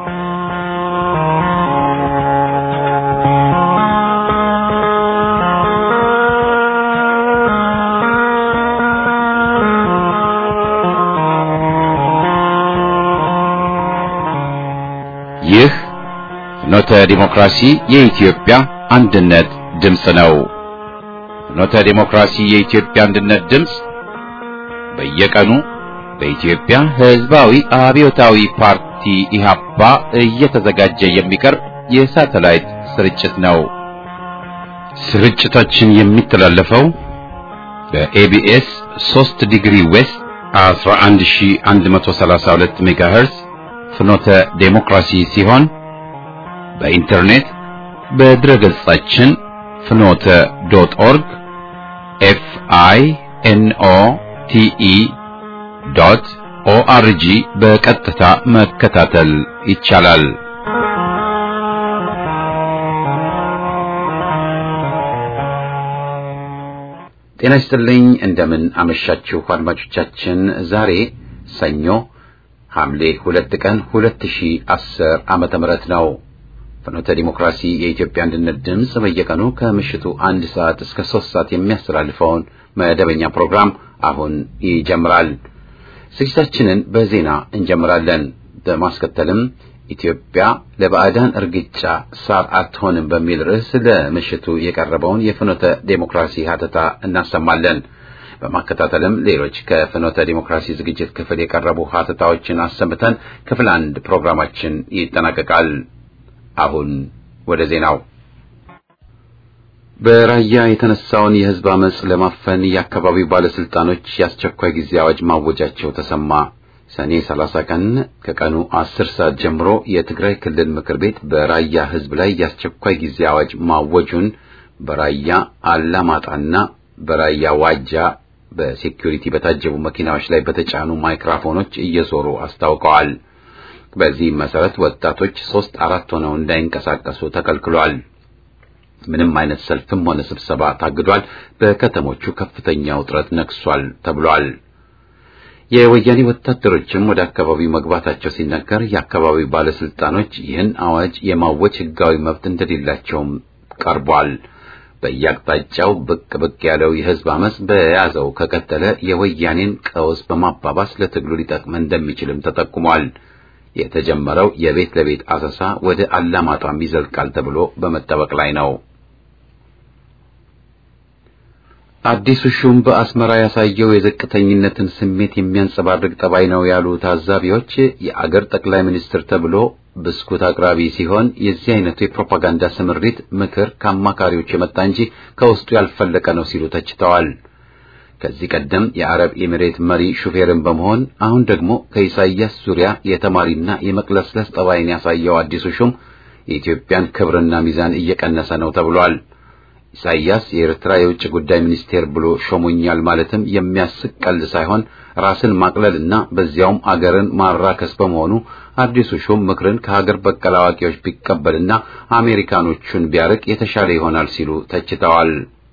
ይህ ፍኖተ ዲሞክራሲ የኢትዮጵያ አንድነት ድምፅ ነው። ፍኖተ ዲሞክራሲ የኢትዮጵያ አንድነት ድምፅ በየቀኑ በኢትዮጵያ ሕዝባዊ አብዮታዊ ፓርቲ ኢህአፓ እየተዘጋጀ የሚቀርብ የሳተላይት ስርጭት ነው። ስርጭታችን የሚተላለፈው በኤቢኤስ 3 ዲግሪ ዌስት 11132 ሜጋሄርዝ ፍኖተ ዴሞክራሲ ሲሆን በኢንተርኔት በድረገጻችን fnote.org FINOTE.ORG በቀጥታ መከታተል ይቻላል። ጤና ይስጥልኝ፣ እንደምን አመሻችሁ አድማጮቻችን። ዛሬ ሰኞ ሐምሌ 2 ቀን 2010 ዓመተ ምህረት ነው። ፍኖተ ዲሞክራሲ የኢትዮጵያ አንድነት ድምፅ በየቀኑ ከምሽቱ 1 ሰዓት እስከ 3 ሰዓት የሚያስተላልፈውን መደበኛ ፕሮግራም አሁን ይጀምራል። ስርጭታችንን በዜና እንጀምራለን። በማስከተልም ኢትዮጵያ ለባዕዳን እርግጫ ሳር አትሆንም በሚል ርዕስ ለምሽቱ የቀረበውን የፍኖተ ዲሞክራሲ ሀተታ እናሰማለን። በማከታተልም ሌሎች ከፍኖተ ዲሞክራሲ ዝግጅት ክፍል የቀረቡ ሀተታዎችን አሰምተን ክፍል 1 ፕሮግራማችን ይጠናቀቃል። አሁን ወደ ዜናው። በራያ የተነሳውን የህዝብ አመጽ ለማፈን የአካባቢው ባለስልጣኖች የአስቸኳይ ጊዜ አዋጅ ማወጃቸው ተሰማ። ሰኔ 30 ቀን ከቀኑ 10 ሰዓት ጀምሮ የትግራይ ክልል ምክር ቤት በራያ ህዝብ ላይ የአስቸኳይ ጊዜ አዋጅ ማወጁን በራያ አላማጣና በራያ ዋጃ በሴኩሪቲ በታጀቡ መኪናዎች ላይ በተጫኑ ማይክሮፎኖች እየዞሩ አስታውቀዋል። በዚህ መሰረት ወጣቶች 3-4 ሆነው እንዳይንቀሳቀሱ ተከልክሏል። ምንም አይነት ሰልፍም ሆነ ስብሰባ ታግዷል። በከተሞቹ ከፍተኛ ውጥረት ነግሷል ተብሏል። የወያኔ ወታደሮችም ወደ አካባቢው መግባታቸው ሲነገር የአካባቢው ባለስልጣኖች ይህን አዋጅ የማወጅ ህጋዊ መብት እንደሌላቸውም ቀርቧል። በየአቅጣጫው ብቅ ያለው የህዝብ አመጽ በያዘው ከቀጠለ የወያኔን ቀውስ በማባባስ ለትግሉ ሊጠቅም እንደሚችልም ተጠቁሟል። የተጀመረው የቤት ለቤት አሰሳ ወደ አላማጣም ይዘልቃል ተብሎ በመጠበቅ ላይ ነው። አዲሱ ሹም በአስመራ ያሳየው የዝቅተኝነትን ስሜት የሚያንጸባርቅ ጠባይ ነው ያሉ ታዛቢዎች የአገር ጠቅላይ ሚኒስትር ተብሎ ብስኩት አቅራቢ ሲሆን የዚህ አይነቱ የፕሮፓጋንዳ ስምሪት ምክር ከአማካሪዎች የመጣ እንጂ ከውስጡ ያልፈለቀ ነው ሲሉ ተችተዋል። ከዚህ ቀደም የአረብ ኤሚሬት መሪ ሹፌርን በመሆን አሁን ደግሞ ከኢሳይያስ ዙሪያ የተማሪና የመቅለስለስ ጠባይን ያሳየው አዲሱ ሹም የኢትዮጵያን ክብርና ሚዛን እየቀነሰ ነው ተብሏል። ኢሳይያስ የኤርትራ የውጭ ጉዳይ ሚኒስቴር ብሎ ሾሞኛል ማለትም የሚያስቅ ቀልድ ሳይሆን ራስን ማቅለልና በዚያውም አገርን ማራከስ በመሆኑ አዲሱ ሹም ምክርን ከሀገር በቀል አዋቂዎች ቢቀበልና አሜሪካኖቹን ቢያርቅ የተሻለ ይሆናል ሲሉ ተችተዋል።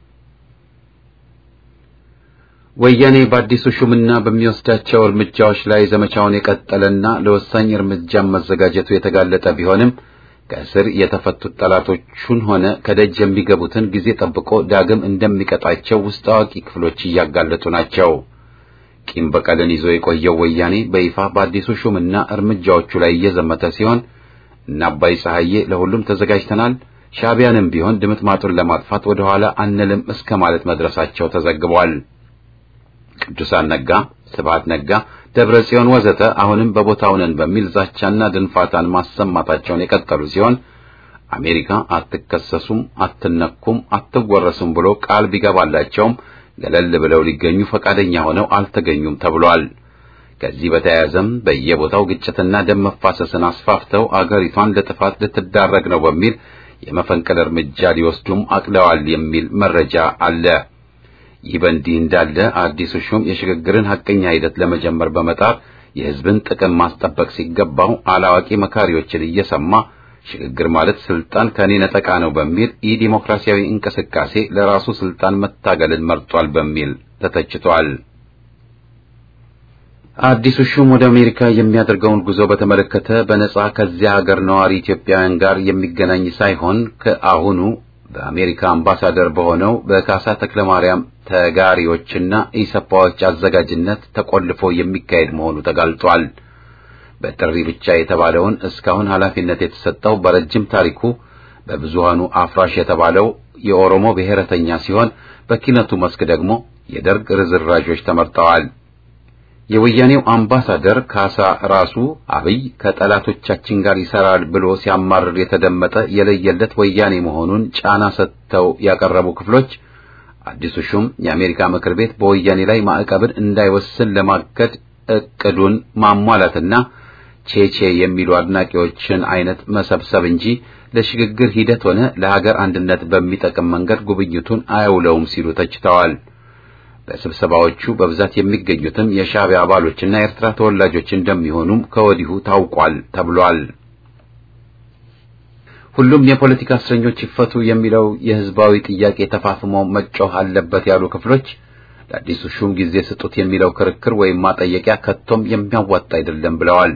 ወያኔ በአዲሱ ሹምና በሚወስዳቸው እርምጃዎች ላይ ዘመቻውን የቀጠለና ለወሳኝ እርምጃ መዘጋጀቱ የተጋለጠ ቢሆንም ከእስር የተፈቱት ጠላቶቹን ሆነ ከደጅ የሚገቡትን ጊዜ ጠብቆ ዳግም እንደሚቀጣቸው ውስጥ አዋቂ ክፍሎች እያጋለጡ ናቸው። ቂም በቀልን ይዞ የቆየው ወያኔ በይፋ በአዲሱ ሹምና እርምጃዎቹ ላይ እየዘመተ ሲሆን እና አባይ ፀሐዬ ለሁሉም ተዘጋጅተናል፣ ሻዕቢያንም ቢሆን ድምጥማጡን ለማጥፋት ወደ ኋላ አንልም እስከ ማለት መድረሳቸው ተዘግቧል። ቅዱሳን ነጋ፣ ስብሐት ነጋ፣ ደብረጽዮን ወዘተ አሁንም በቦታው ነን በሚል ዛቻና ድንፋታን ማሰማታቸውን የቀጠሉ ሲሆን አሜሪካ አትከሰሱም፣ አትነኩም፣ አትወረሱም ብሎ ቃል ቢገባላቸውም ገለል ብለው ሊገኙ ፈቃደኛ ሆነው አልተገኙም ተብሏል። ከዚህ በተያያዘም በየቦታው ግጭትና ደም መፋሰስን አስፋፍተው አገሪቷን ለጥፋት ልትዳረግ ነው በሚል የመፈንቅለ እርምጃ ሊወስዱም አቅለዋል የሚል መረጃ አለ። ይህ በእንዲህ እንዳለ አዲሱ ሹም የሽግግርን ሐቀኛ ሂደት ለመጀመር በመጣር የሕዝብን ጥቅም ማስጠበቅ ሲገባው አላዋቂ መካሪዎችን እየሰማ ሽግግር ማለት ስልጣን ከኔ ነጠቃ ነው በሚል ዲሞክራሲያዊ እንቅስቃሴ ለራሱ ስልጣን መታገልን መርጧል በሚል ተተችቷል። አዲሱ ሹም ወደ አሜሪካ የሚያደርገውን ጉዞ በተመለከተ በነጻ ከዚያ ሀገር ነዋሪ ኢትዮጵያውያን ጋር የሚገናኝ ሳይሆን ከአሁኑ በአሜሪካ አምባሳደር በሆነው በካሳ ተክለማርያም ተጋሪዎችና ኢሰፓዎች አዘጋጅነት ተቆልፎ የሚካሄድ መሆኑ ተጋልጧል። በጥሪ ብቻ የተባለውን እስካሁን ኃላፊነት የተሰጠው በረጅም ታሪኩ በብዙሃኑ አፍራሽ የተባለው የኦሮሞ ብሔረተኛ ሲሆን በኪነቱ መስክ ደግሞ የደርግ ርዝራዦች ተመርጠዋል። የወያኔው አምባሳደር ካሳ ራሱ አብይ ከጠላቶቻችን ጋር ይሰራል ብሎ ሲያማርር የተደመጠ የለየለት ወያኔ መሆኑን ጫና ሰጥተው ያቀረቡ ክፍሎች አዲሱ ሹም የአሜሪካ ምክር ቤት በወያኔ ላይ ማዕቀብን እንዳይወስን ለማገድ እቅዱን ማሟላትና ቼቼ የሚሉ አድናቂዎችን አይነት መሰብሰብ እንጂ ለሽግግር ሂደት ሆነ ለሀገር አንድነት በሚጠቅም መንገድ ጉብኝቱን አያውለውም ሲሉ ተችተዋል። በስብሰባዎቹ በብዛት የሚገኙትም የሻዕቢያ አባሎችና የኤርትራ ተወላጆች እንደሚሆኑም ከወዲሁ ታውቋል ተብሏል። ሁሉም የፖለቲካ እስረኞች ይፈቱ የሚለው የህዝባዊ ጥያቄ ተፋፍሞ መጮህ አለበት ያሉ ክፍሎች ለአዲሱ ሹም ጊዜ ስጡት የሚለው ክርክር ወይም ማጠየቂያ ከቶም የሚያዋጣ አይደለም ብለዋል።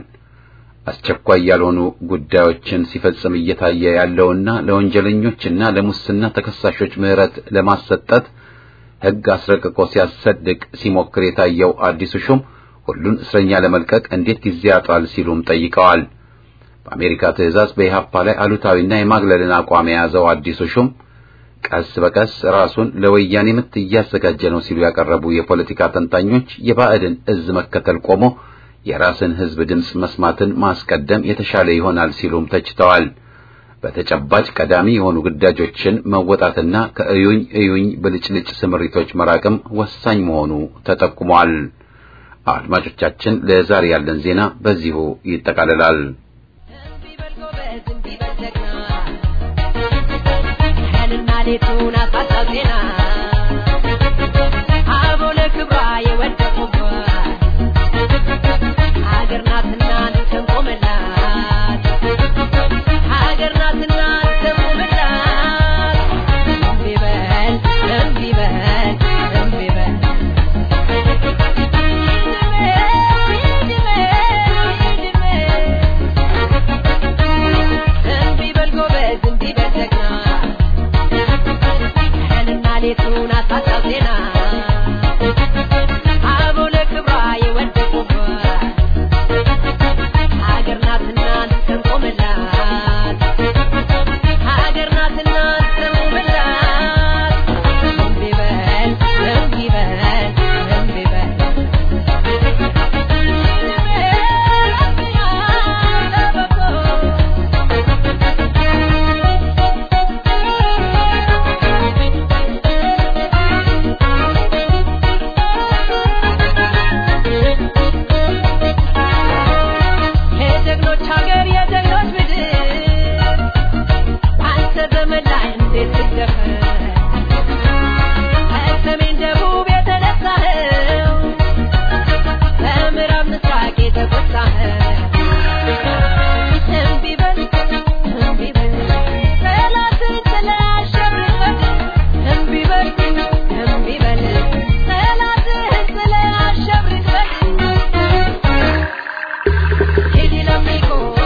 አስቸኳይ ያልሆኑ ጉዳዮችን ሲፈጽም እየታየ ያለውና ለወንጀለኞችና ለሙስና ተከሳሾች ምህረት ለማሰጠት ሕግ አስረቅቆ ሲያሰድቅ ሲሞክር የታየው አዲሱ ሹም ሁሉን እስረኛ ለመልቀቅ እንዴት ጊዜ ያጣል ሲሉም ጠይቀዋል። በአሜሪካ ትዕዛዝ በኢህአፓ ላይ አሉታዊና የማግለልን አቋም የያዘው አዲሱ ሹም ቀስ በቀስ ራሱን ለወያኔ ምት እያዘጋጀ ነው ሲሉ ያቀረቡ የፖለቲካ ተንታኞች የባዕድን እዝ መከተል ቆሞ የራስን ህዝብ ድምጽ መስማትን ማስቀደም የተሻለ ይሆናል ሲሉም ተችተዋል። በተጨባጭ ቀዳሚ የሆኑ ግዳጆችን መወጣትና ከእዩኝ ብልጭልጭ ስምሪቶች መራቅም ወሳኝ መሆኑ ተጠቁሟል። አድማጮቻችን ለዛሬ ያለን ዜና በዚሁ ይጠቃልላል። Kidi lamiko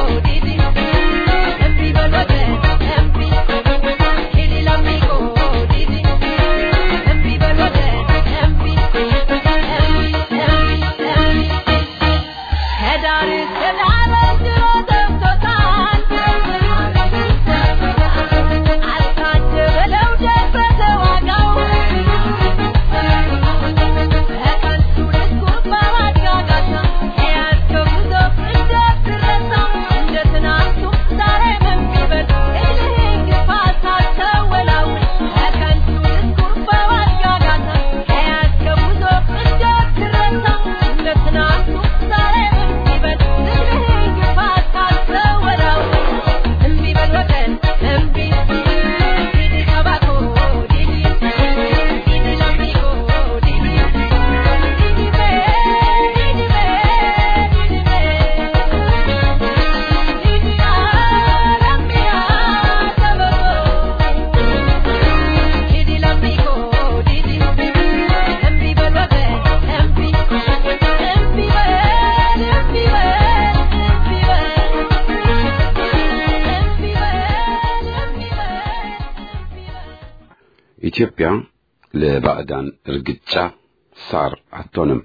ኢትዮጵያ ለባዕዳን እርግጫ ሳር አትሆንም።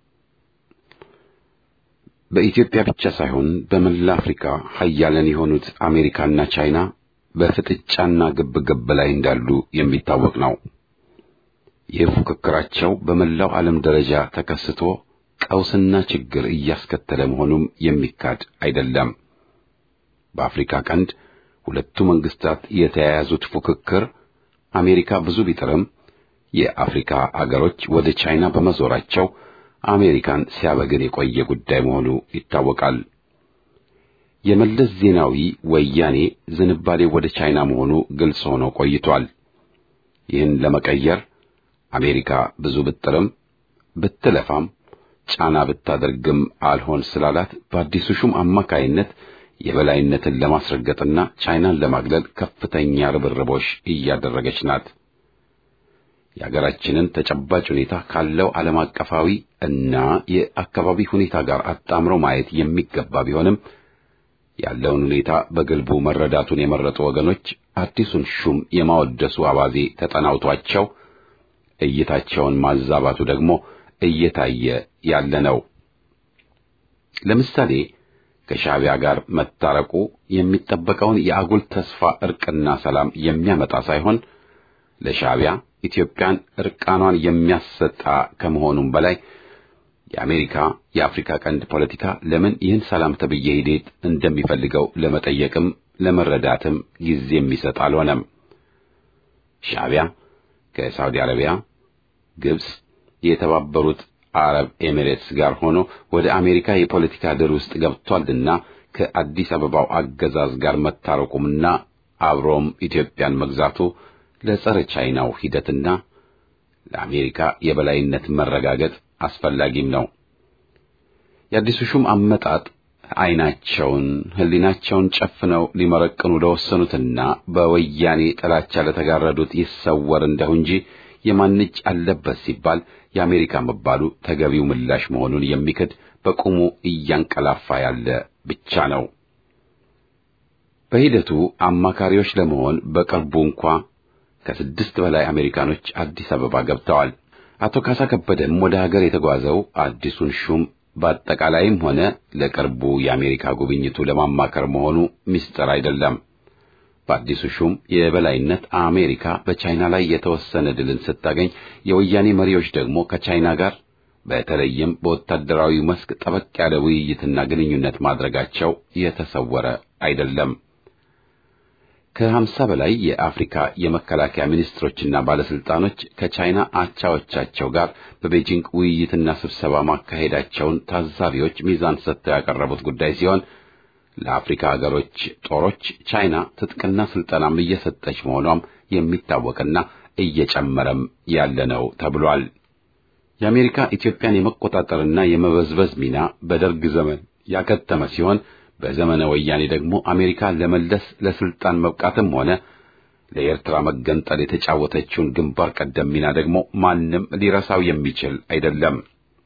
በኢትዮጵያ ብቻ ሳይሆን በመላ አፍሪካ ኃያላን የሆኑት አሜሪካና ቻይና በፍጥጫና ግብግብ ላይ እንዳሉ የሚታወቅ ነው። ይህ ፉክክራቸው በመላው ዓለም ደረጃ ተከስቶ ቀውስና ችግር እያስከተለ መሆኑም የሚካድ አይደለም። በአፍሪካ ቀንድ ሁለቱ መንግስታት የተያያዙት ፉክክር አሜሪካ ብዙ ቢጥርም የአፍሪካ አገሮች ወደ ቻይና በመዞራቸው አሜሪካን ሲያበግን የቆየ ጉዳይ መሆኑ ይታወቃል። የመለስ ዜናዊ ወያኔ ዝንባሌ ወደ ቻይና መሆኑ ግልጽ ሆኖ ቆይቷል። ይህን ለመቀየር አሜሪካ ብዙ ብጥርም ብትለፋም ጫና ብታደርግም አልሆን ስላላት በአዲሱ ሹም አማካይነት የበላይነትን ለማስረገጥና ቻይናን ለማግለል ከፍተኛ ርብርቦች እያደረገች ናት። የሀገራችንን ተጨባጭ ሁኔታ ካለው ዓለም አቀፋዊ እና የአካባቢ ሁኔታ ጋር አጣምሮ ማየት የሚገባ ቢሆንም ያለውን ሁኔታ በግልቡ መረዳቱን የመረጡ ወገኖች አዲሱን ሹም የማወደሱ አባዜ ተጠናውቷቸው እይታቸውን ማዛባቱ ደግሞ እየታየ ያለ ነው። ለምሳሌ ከሻዕቢያ ጋር መታረቁ የሚጠበቀውን የአጉል ተስፋ እርቅና ሰላም የሚያመጣ ሳይሆን ለሻዕቢያ ኢትዮጵያን እርቃኗን የሚያሰጣ ከመሆኑም በላይ የአሜሪካ የአፍሪካ ቀንድ ፖለቲካ ለምን ይህን ሰላም ተብዬ ሂደት እንደሚፈልገው ለመጠየቅም ለመረዳትም ጊዜ የሚሰጥ አልሆነም። ሻዕቢያ ከሳውዲ አረቢያ፣ ግብጽ፣ የተባበሩት አረብ ኤሚሬትስ ጋር ሆኖ ወደ አሜሪካ የፖለቲካ ድር ውስጥ ገብቷልና ከአዲስ አበባው አገዛዝ ጋር መታረቁምና አብሮም ኢትዮጵያን መግዛቱ ለጸረ ቻይናው ሂደትና ለአሜሪካ የበላይነት መረጋገጥ አስፈላጊም ነው። የአዲሱ ሹም አመጣጥ አይናቸውን ህሊናቸውን ጨፍነው ሊመረቅኑ ለወሰኑትና በወያኔ ጥላቻ ለተጋረዱት ይሰወር እንደው እንጂ የማን እጅ አለበት ሲባል የአሜሪካ መባሉ ተገቢው ምላሽ መሆኑን የሚክድ በቁሙ እያንቀላፋ ያለ ብቻ ነው። በሂደቱ አማካሪዎች ለመሆን በቅርቡ እንኳ ከ6 በላይ አሜሪካኖች አዲስ አበባ ገብተዋል። አቶ ካሳ ከበደም ወደ ሀገር የተጓዘው አዲሱን ሹም በአጠቃላይም ሆነ ለቅርቡ የአሜሪካ ጉብኝቱ ለማማከር መሆኑ ምስጢር አይደለም። በአዲሱ ሹም የበላይነት አሜሪካ በቻይና ላይ የተወሰነ ድልን ስታገኝ፣ የወያኔ መሪዎች ደግሞ ከቻይና ጋር በተለይም በወታደራዊ መስክ ጠበቅ ያለ ውይይትና ግንኙነት ማድረጋቸው የተሰወረ አይደለም። ከ50 በላይ የአፍሪካ የመከላከያ ሚኒስትሮችና ባለስልጣኖች ከቻይና አቻዎቻቸው ጋር በቤጂንግ ውይይትና ስብሰባ ማካሄዳቸውን ታዛቢዎች ሚዛን ሰጥተው ያቀረቡት ጉዳይ ሲሆን ለአፍሪካ ሀገሮች ጦሮች ቻይና ትጥቅና ስልጠናም እየሰጠች መሆኗም የሚታወቅና እየጨመረም ያለ ነው ተብሏል። የአሜሪካ ኢትዮጵያን የመቆጣጠርና የመበዝበዝ ሚና በደርግ ዘመን ያከተመ ሲሆን በዘመነ ወያኔ ደግሞ አሜሪካ ለመለስ ለስልጣን መብቃትም ሆነ ለኤርትራ መገንጠል የተጫወተችውን ግንባር ቀደም ሚና ደግሞ ማንም ሊረሳው የሚችል አይደለም።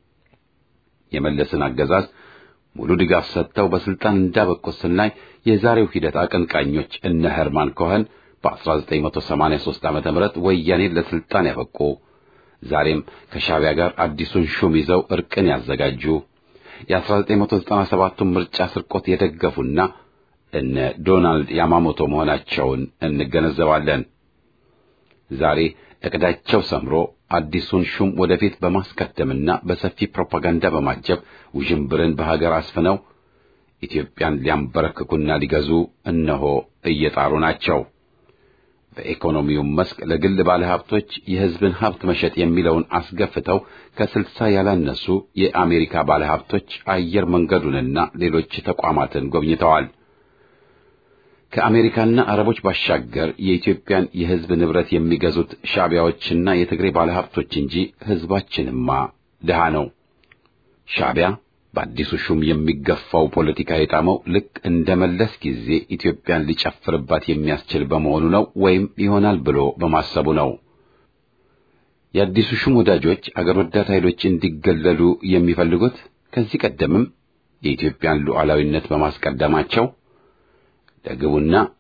የመለስን አገዛዝ ሙሉ ድጋፍ ሰጥተው በስልጣን እንዳበቁት ስናይ የዛሬው ሂደት አቀንቃኞች እነ ሄርማን ኮሄን በ1983 ዓ.ም ወያኔን ለስልጣን ያበቁ፣ ዛሬም ከሻዕቢያ ጋር አዲሱን ሹም ይዘው እርቅን ያዘጋጁ፣ የ1997ቱን ምርጫ ስርቆት የደገፉና እነ ዶናልድ ያማሞቶ መሆናቸውን እንገነዘባለን። ዛሬ እቅዳቸው ሰምሮ አዲሱን ሹም ወደፊት በማስቀደምና በሰፊ ፕሮፓጋንዳ በማጀብ ውዥንብርን በሀገር አስፍነው ኢትዮጵያን ሊያንበረክኩና ሊገዙ እነሆ እየጣሩ ናቸው። በኢኮኖሚው መስክ ለግል ባለሀብቶች የሕዝብን ሀብት መሸጥ የሚለውን አስገፍተው ከ60 ያላነሱ የአሜሪካ ባለሀብቶች አየር መንገዱንና ሌሎች ተቋማትን ጎብኝተዋል። ከአሜሪካና አረቦች ባሻገር የኢትዮጵያን የሕዝብ ንብረት የሚገዙት ሻዕቢያዎችና የትግሬ ባለሀብቶች እንጂ ሕዝባችንማ ድሃ ነው። ሻዕቢያ በአዲሱ ሹም የሚገፋው ፖለቲካ የጣመው ልክ እንደ መለስ ጊዜ ኢትዮጵያን ሊጨፍርባት የሚያስችል በመሆኑ ነው ወይም ይሆናል ብሎ በማሰቡ ነው። የአዲሱ ሹም ወዳጆች አገር ወዳድ ኃይሎች እንዲገለሉ የሚፈልጉት ከዚህ ቀደምም የኢትዮጵያን ሉዓላዊነት በማስቀደማቸው ለግቡና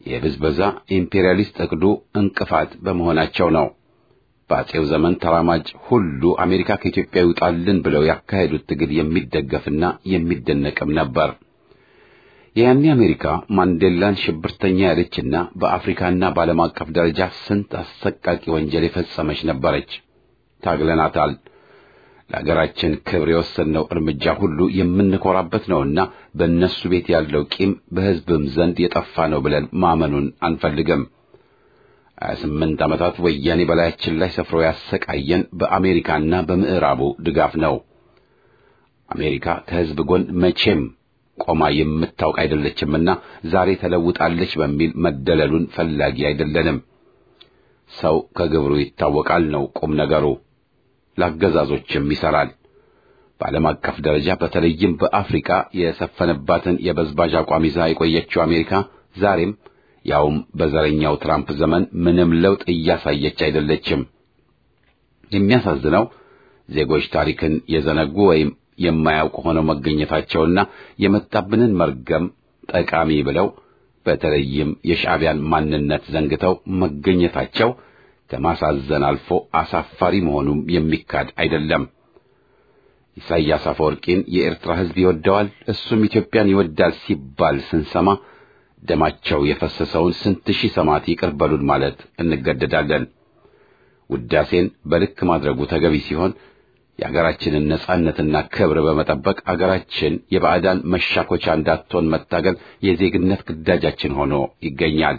የብዝበዛ ኢምፔሪያሊስት እቅዱ እንቅፋት በመሆናቸው ነው። በአጼው ዘመን ተራማጅ ሁሉ አሜሪካ ከኢትዮጵያ ይውጣልን ብለው ያካሄዱት ትግል የሚደገፍና የሚደነቅም ነበር። የያኔ አሜሪካ ማንዴላን ሽብርተኛ ያለችና በአፍሪካና በዓለም አቀፍ ደረጃ ስንት አሰቃቂ ወንጀል የፈጸመች ነበረች። ታግለናታል። ለሀገራችን ክብር የወሰድነው እርምጃ ሁሉ የምንኮራበት ነውና በእነሱ ቤት ያለው ቂም በሕዝብም ዘንድ የጠፋ ነው ብለን ማመኑን አንፈልግም። 28 ዓመታት ወያኔ በላያችን ላይ ሰፍሮ ያሰቃየን በአሜሪካና በምዕራቡ ድጋፍ ነው። አሜሪካ ከሕዝብ ጎን መቼም ቆማ የምታውቅ አይደለችምና ዛሬ ተለውጣለች በሚል መደለሉን ፈላጊ አይደለንም። ሰው ከግብሩ ይታወቃል ነው ቁም ነገሩ። ለአገዛዞችም ይሠራል። በዓለም አቀፍ ደረጃ በተለይም በአፍሪካ የሰፈነባትን የበዝባዥ አቋም ይዛ የቆየችው አሜሪካ ዛሬም ያውም በዘረኛው ትራምፕ ዘመን ምንም ለውጥ እያሳየች አይደለችም። የሚያሳዝነው ዜጎች ታሪክን የዘነጉ ወይም የማያውቁ ሆነው መገኘታቸውና የመጣብንን መርገም ጠቃሚ ብለው በተለይም የሻዕቢያን ማንነት ዘንግተው መገኘታቸው ከማሳዘን አልፎ አሳፋሪ መሆኑም የሚካድ አይደለም። ኢሳይያስ አፈወርቂን የኤርትራ ሕዝብ ይወደዋል፣ እሱም ኢትዮጵያን ይወዳል ሲባል ስንሰማ ደማቸው የፈሰሰውን ስንት ሺህ ሰማዕት ይቅር በሉን ማለት እንገደዳለን። ውዳሴን በልክ ማድረጉ ተገቢ ሲሆን የአገራችንን ነጻነትና ክብር በመጠበቅ አገራችን የባዕዳን መሻኮቻ እንዳትሆን መታገል የዜግነት ግዳጃችን ሆኖ ይገኛል።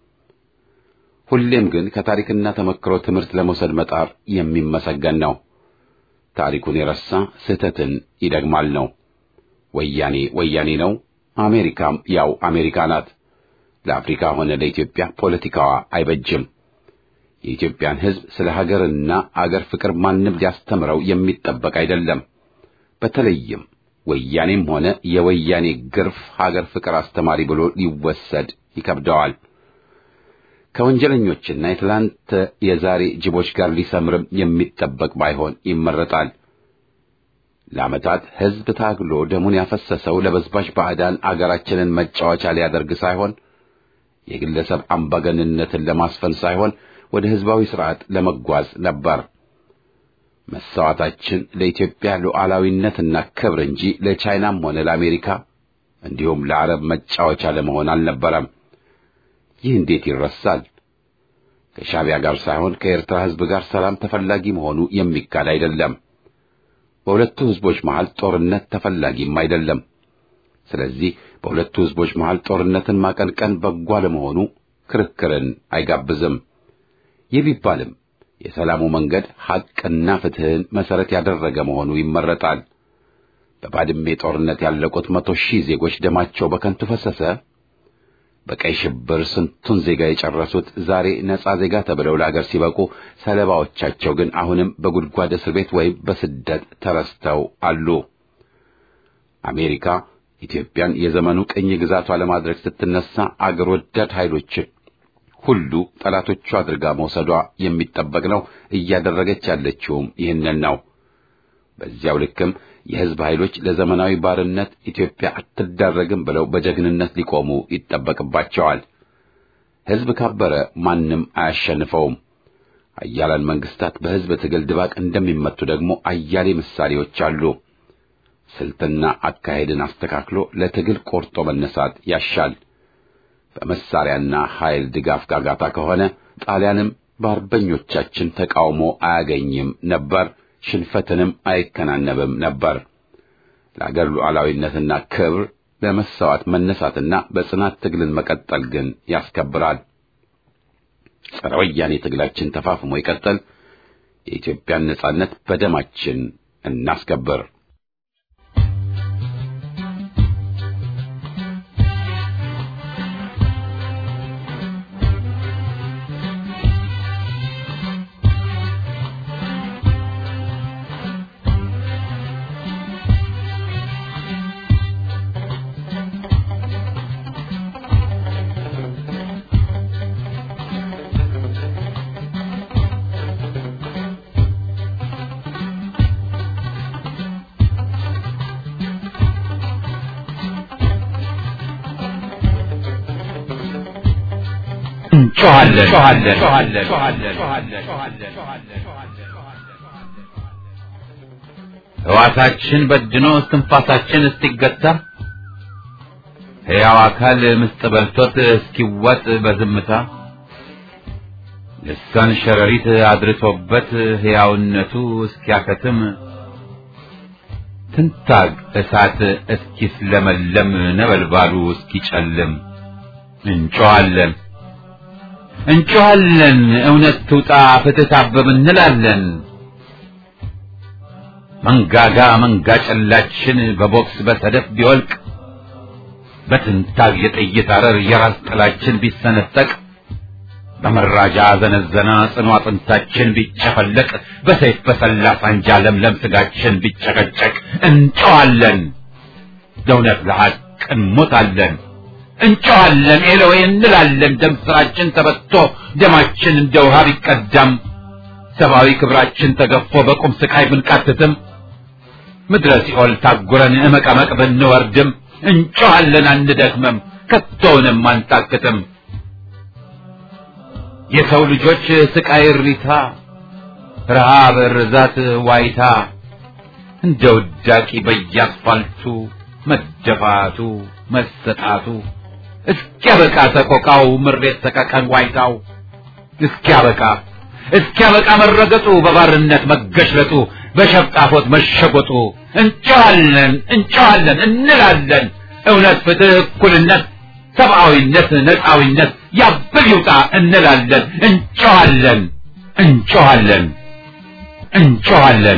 ሁሌም ግን ከታሪክና ተመክሮ ትምህርት ለመውሰድ መጣር የሚመሰገን ነው። ታሪኩን የረሳ ስህተትን ይደግማል ነው። ወያኔ ወያኔ ነው፣ አሜሪካም ያው አሜሪካ ናት። ለአፍሪካ ሆነ ለኢትዮጵያ ፖለቲካዋ አይበጅም። የኢትዮጵያን ሕዝብ ስለ ሀገርና አገር ፍቅር ማንም ሊያስተምረው የሚጠበቅ አይደለም። በተለይም ወያኔም ሆነ የወያኔ ግርፍ ሀገር ፍቅር አስተማሪ ብሎ ሊወሰድ ይከብደዋል። ከወንጀለኞችና የትላንት የዛሬ ጅቦች ጋር ሊሰምርም የሚጠበቅ ባይሆን ይመረጣል። ለዓመታት ሕዝብ ታግሎ ደሙን ያፈሰሰው ለበዝባዥ ባዕዳን አገራችንን መጫወቻ ሊያደርግ ሳይሆን የግለሰብ አምባገነንነትን ለማስፈን ሳይሆን ወደ ሕዝባዊ ሥርዓት ለመጓዝ ነበር። መሥዋዕታችን ለኢትዮጵያ ሉዓላዊነትና ክብር እንጂ ለቻይናም ሆነ ለአሜሪካ እንዲሁም ለአረብ መጫወቻ ለመሆን አልነበረም። ይህ እንዴት ይረሳል? ከሻዕቢያ ጋር ሳይሆን ከኤርትራ ሕዝብ ጋር ሰላም ተፈላጊ መሆኑ የሚካድ አይደለም። በሁለቱ ሕዝቦች መሃል ጦርነት ተፈላጊም አይደለም። ስለዚህ በሁለቱ ሕዝቦች መሃል ጦርነትን ማቀንቀን በጎ ለመሆኑ ክርክርን አይጋብዝም። ይህ ቢባልም የሰላሙ መንገድ ሐቅና ፍትሕን መሠረት ያደረገ መሆኑ ይመረጣል። በባድሜ ጦርነት ያለቁት 100,000 ዜጎች ደማቸው በከንቱ ፈሰሰ። በቀይ ሽብር ስንቱን ዜጋ የጨረሱት ዛሬ ነጻ ዜጋ ተብለው ለአገር ሲበቁ፣ ሰለባዎቻቸው ግን አሁንም በጉድጓድ እስር ቤት ወይም በስደት ተረስተው አሉ። አሜሪካ ኢትዮጵያን የዘመኑ ቅኝ ግዛቷ ለማድረግ ስትነሳ አገር ወዳድ ኃይሎችን ሁሉ ጠላቶቿ አድርጋ መውሰዷ የሚጠበቅ ነው። እያደረገች ያለችውም ይህንን ነው። በዚያው ልክም የሕዝብ ኃይሎች ለዘመናዊ ባርነት ኢትዮጵያ አትዳረግም ብለው በጀግንነት ሊቆሙ ይጠበቅባቸዋል። ሕዝብ ካበረ ማንም አያሸንፈውም። አያላን መንግስታት በሕዝብ ትግል ድባቅ እንደሚመቱ ደግሞ አያሌ ምሳሌዎች አሉ። ስልትና አካሄድን አስተካክሎ ለትግል ቆርጦ መነሳት ያሻል። በመሳሪያና ኃይል ድጋፍ ጋጋታ ከሆነ ጣሊያንም በአርበኞቻችን ተቃውሞ አያገኝም ነበር፣ ሽንፈትንም አይከናነብም ነበር። ለአገር ሉዓላዊነትና ክብር ለመሰዋት መነሳትና በጽናት ትግልን መቀጠል ግን ያስከብራል። ጸረ ወያኔ ትግላችን ተፋፍሞ ይቀጥል። የኢትዮጵያን ነጻነት በደማችን እናስከብር። እንጮሃለን ሕዋሳችን በድኖ እስትንፋሳችን እስኪገታ ሕያው አካል ምስጥ በልቶት እስኪዋጥ በዝምታ ልሳን ሸረሪት አድርሶበት ሕያውነቱ እስኪያከትም ትንታግ እሳት እስኪስለመለም ነበልባሉ እስኪጨልም እንጮሃለን እውነት ትውጣ ፍትህ ታበብ እንላለን። መንጋጋ መንጋ ጨላችን በቦክስ በሰደፍ ቢወልቅ በትንታግ የጥይት አረር የራስ ጥላችን ቢሰነጠቅ በመራጃ ዘነዘና ጽኑ አጥንታችን ቢጨፈለቅ በሰይፍ በሰላ ሳንጃ ለምለም ስጋችን ቢጨቀጨቅ እንጮሃለን ለእውነት ለሐቅ እንሞታለን። እንጮሃለን ኤሎዌ እንላለን። ደም ስራችን ተበቶ ደማችን እንደ ውሃ ቢቀዳም ሰብአዊ ክብራችን ተገፎ በቁም ስቃይ ብንቃትትም ምድረ ሲኦል ታጉረን እመቀመቅ ብንወርድም እንጮሃለን አንደክምም ከቶውንም አንታክትም። የሰው ልጆች ስቃይ እሪታ ረሃብ ርዛት ዋይታ እንደ ውዳቂ በየአስፋልቱ መደፋቱ መሰጣቱ እስኪያበቃ ሰቆቃው ምሬት ሰቀቀን ዋይታው እስኪያበቃ መረገጡ በባርነት መገሽለጡ በሸፍጣፎት መሸጎጡ እንጮሃለን እንላለን። እውነት ፍትህ እኩልነት ሰብአዊነት ነፃዊነት ያብል ይውጣ እንላለን። እንጮሃለን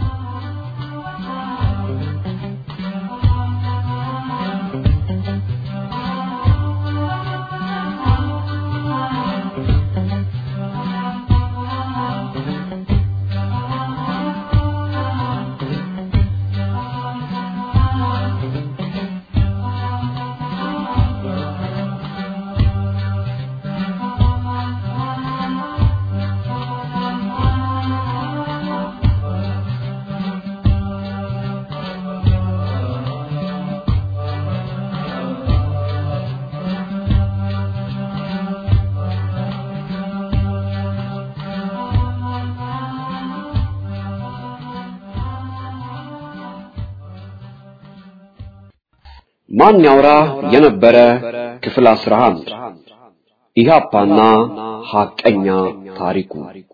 ማን ያውራ የነበረ ክፍል 11 ኢህአፓና ሐቀኛ ታሪኩ።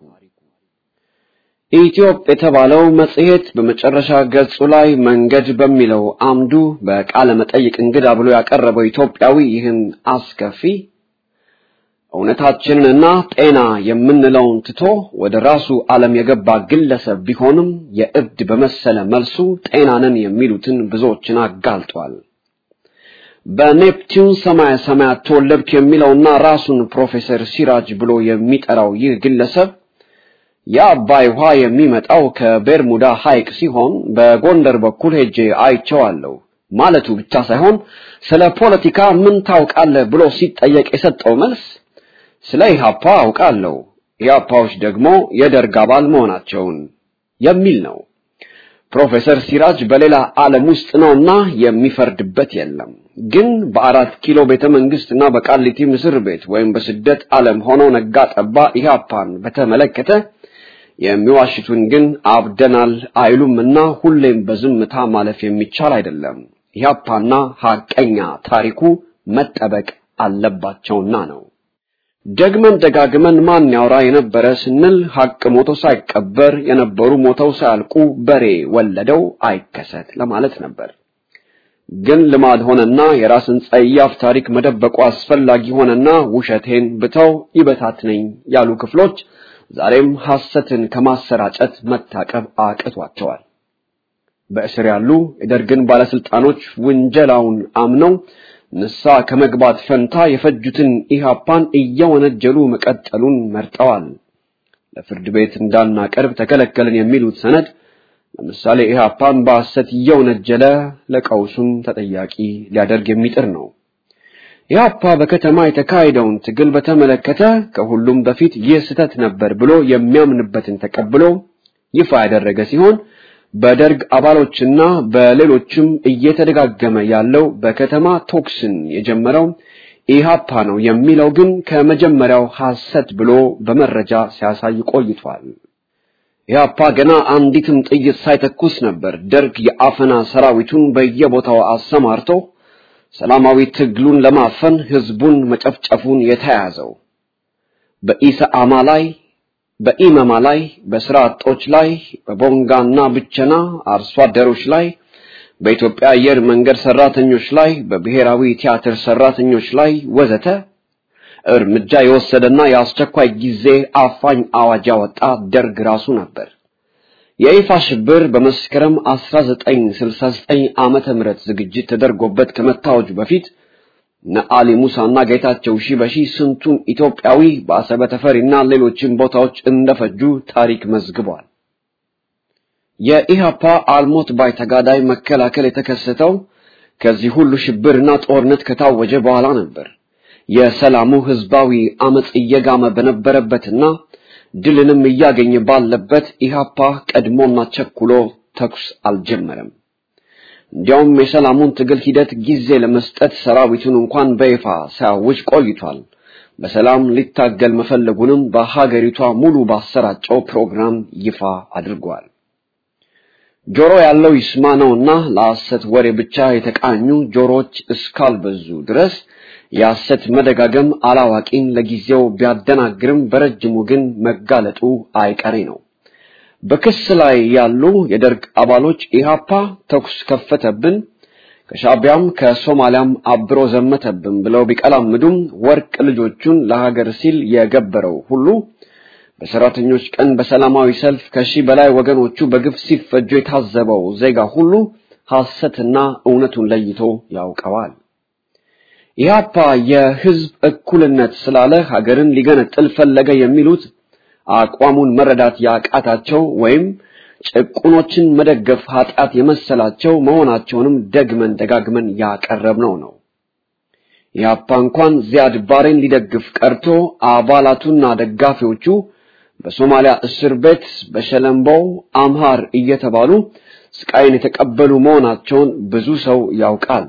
ኢትዮጵያ የተባለው መጽሔት በመጨረሻ ገጹ ላይ መንገድ በሚለው አምዱ በቃለ መጠይቅ እንግዳ ብሎ ያቀረበው ኢትዮጵያዊ ይህን አስከፊ እውነታችንንና ጤና የምንለውን ትቶ ወደ ራሱ ዓለም የገባ ግለሰብ ቢሆንም የእብድ በመሰለ መልሱ ጤናንን የሚሉትን ብዙዎችን አጋልጧል። በኔፕቲዩን ሰማያት ተወለድኩ የሚለውና ራሱን ፕሮፌሰር ሲራጅ ብሎ የሚጠራው ይህ ግለሰብ የአባይ ውሃ የሚመጣው ከቤርሙዳ ሐይቅ ሲሆን በጎንደር በኩል ሄጄ አይቼዋለሁ ማለቱ ብቻ ሳይሆን ስለ ፖለቲካ ምን ታውቃለህ ብሎ ሲጠየቅ የሰጠው መልስ ስለ ኢህአፓ አውቃለሁ፣ ኢህአፓዎች ደግሞ የደርግ አባል መሆናቸውን የሚል ነው። ፕሮፌሰር ሲራጅ በሌላ ዓለም ውስጥ ነውና የሚፈርድበት የለም። ግን በ4 ኪሎ ቤተ መንግስትና በቃሊቲ ምስር ቤት ወይም በስደት ዓለም ሆኖ ነጋ ጠባ ኢህአፓን በተመለከተ የሚዋሽቱን ግን አብደናል አይሉምና ሁሌም በዝምታ ማለፍ የሚቻል አይደለም። ኢህአፓና ሐቀኛ ታሪኩ መጠበቅ አለባቸውና ነው። ደግመን ደጋግመን ማን ያውራ የነበረ ስንል ሐቅ ሞቶ ሳይቀበር የነበሩ ሞተው ሳያልቁ በሬ ወለደው አይከሰት ለማለት ነበር። ግን ልማድ ሆነና የራስን ጸያፍ ታሪክ መደበቁ አስፈላጊ ሆነና ውሸቴን ብተው ይበታትነኝ ያሉ ክፍሎች ዛሬም ሐሰትን ከማሰራጨት መታቀብ አቅቷቸዋል። በእስር ያሉ የደርግን ባለስልጣኖች ወንጀላውን አምነው ንሳ ከመግባት ፈንታ የፈጁትን ኢህአፓን እየወነጀሉ መቀጠሉን መርጠዋል። ለፍርድ ቤት እንዳናቀርብ ተከለከልን የሚሉት ሰነድ ለምሳሌ ኢህአፓን በሐሰት እየወነጀለ ለቀውሱን ተጠያቂ ሊያደርግ የሚጥር ነው። ኢህአፓ በከተማ የተካሄደውን ትግል በተመለከተ ከሁሉም በፊት ይህ ስህተት ነበር ብሎ የሚያምንበትን ተቀብሎ ይፋ ያደረገ ሲሆን በደርግ አባሎችና በሌሎችም እየተደጋገመ ያለው በከተማ ቶክስን የጀመረው ኢህአፓ ነው የሚለው ግን ከመጀመሪያው ሐሰት ብሎ በመረጃ ሲያሳይ ቆይቷል። ኢህአፓ ገና አንዲትም ጥይት ሳይተኩስ ነበር ደርግ የአፈና ሰራዊቱን በየቦታው አሰማርቶ ሰላማዊ ትግሉን ለማፈን ህዝቡን መጨፍጨፉን የተያዘው። በኢሰአማ ላይ፣ በኢመማ ላይ፣ በስራ አጦች ላይ፣ በቦንጋና ብቸና አርሶ አደሮች ላይ፣ በኢትዮጵያ አየር መንገድ ሰራተኞች ላይ፣ በብሔራዊ ቲያትር ሰራተኞች ላይ ወዘተ እርምጃ የወሰደና የአስቸኳይ ጊዜ አፋኝ አዋጅ ያወጣ ደርግ ራሱ ነበር። የይፋ ሽብር በመስከረም 1969 ዓመተ ምህረት ዝግጅት ተደርጎበት ከመታወጁ በፊት ነአሊ ሙሳና ጌታቸው ሺበሺ ስንቱን ኢትዮጵያዊ በአሰበ ተፈሪና ሌሎችም ቦታዎች እንደፈጁ ታሪክ መዝግቧል። የኢህአፓ አልሞት ባይ ተጋዳይ መከላከል የተከሰተው ከዚህ ሁሉ ሽብርና ጦርነት ከታወጀ በኋላ ነበር። የሰላሙ ህዝባዊ አመጽ እየጋመ በነበረበትና ድልንም እያገኘ ባለበት ኢህአፓ ቀድሞና ቸኩሎ ተኩስ አልጀመረም። እንዲያውም የሰላሙን ትግል ሂደት ጊዜ ለመስጠት ሰራዊቱን እንኳን በይፋ ሳያውጅ ቆይቷል። በሰላም ሊታገል መፈለጉንም በሀገሪቷ ሙሉ ባሰራጨው ፕሮግራም ይፋ አድርጓል። ጆሮ ያለው ይስማ ነውና ለሐሰት ወሬ ብቻ የተቃኙ ጆሮች እስካልበዙ ድረስ የሐሰት መደጋገም አላዋቂን ለጊዜው ቢያደናግርም በረጅሙ ግን መጋለጡ አይቀሬ ነው። በክስ ላይ ያሉ የደርግ አባሎች ኢህአፓ ተኩስ ከፈተብን፣ ከሻቢያም ከሶማሊያም አብሮ ዘመተብን ብለው ቢቀላምዱም ወርቅ ልጆቹን ለሀገር ሲል የገበረው ሁሉ በሰራተኞች ቀን በሰላማዊ ሰልፍ ከሺህ በላይ ወገኖቹ በግፍ ሲፈጁ የታዘበው ዜጋ ሁሉ ሐሰትና እውነቱን ለይቶ ያውቀዋል። ኢህአፓ የህዝብ እኩልነት ስላለ ሀገርን ሊገነጥል ፈለገ የሚሉት አቋሙን መረዳት ያቃታቸው ወይም ጭቁኖችን መደገፍ ኃጢአት የመሰላቸው መሆናቸውንም ደግመን ደጋግመን ያቀረብነው ነው። ኢህአፓ እንኳን ዚያድ ባሬን ሊደግፍ ቀርቶ አባላቱና ደጋፊዎቹ በሶማሊያ እስር ቤት በሸለምበው አምሃር እየተባሉ ስቃይን የተቀበሉ መሆናቸውን ብዙ ሰው ያውቃል።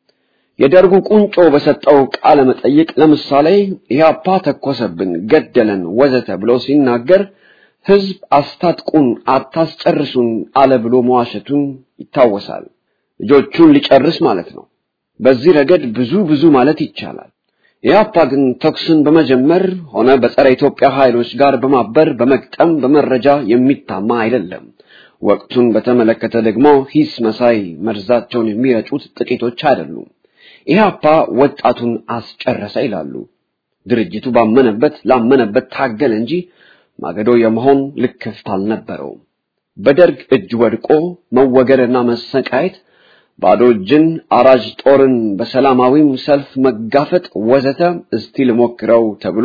የደርጉ ቁንጮ በሰጠው ቃለ መጠይቅ ለምሳሌ ኢህአፓ ተኮሰብን፣ ገደለን ወዘተ ብሎ ሲናገር ህዝብ አስታጥቁን አታስጨርሱን አለ ብሎ መዋሸቱን ይታወሳል። ልጆቹን ሊጨርስ ማለት ነው። በዚህ ረገድ ብዙ ማለት ይቻላል። ኢህአፓ ግን ተኩስን በመጀመር ሆነ በጸረ ኢትዮጵያ ኃይሎች ጋር በማበር በመቅጠም በመረጃ የሚታማ አይደለም። ወቅቱን በተመለከተ ደግሞ ሂስ መሳይ መርዛቸውን የሚረጩት ጥቂቶች አይደሉም። ኢህአፓ ወጣቱን አስጨረሰ ይላሉ። ድርጅቱ ላመነበት ታገለ እንጂ ማገዶ የመሆን ልክፍት አልነበረውም። በደርግ እጅ ወድቆ መወገርና መሰቃየት፣ ባዶ እጅን አራጅ ጦርን በሰላማዊም ሰልፍ መጋፈጥ ወዘተ እስቲ ልሞክረው ተብሎ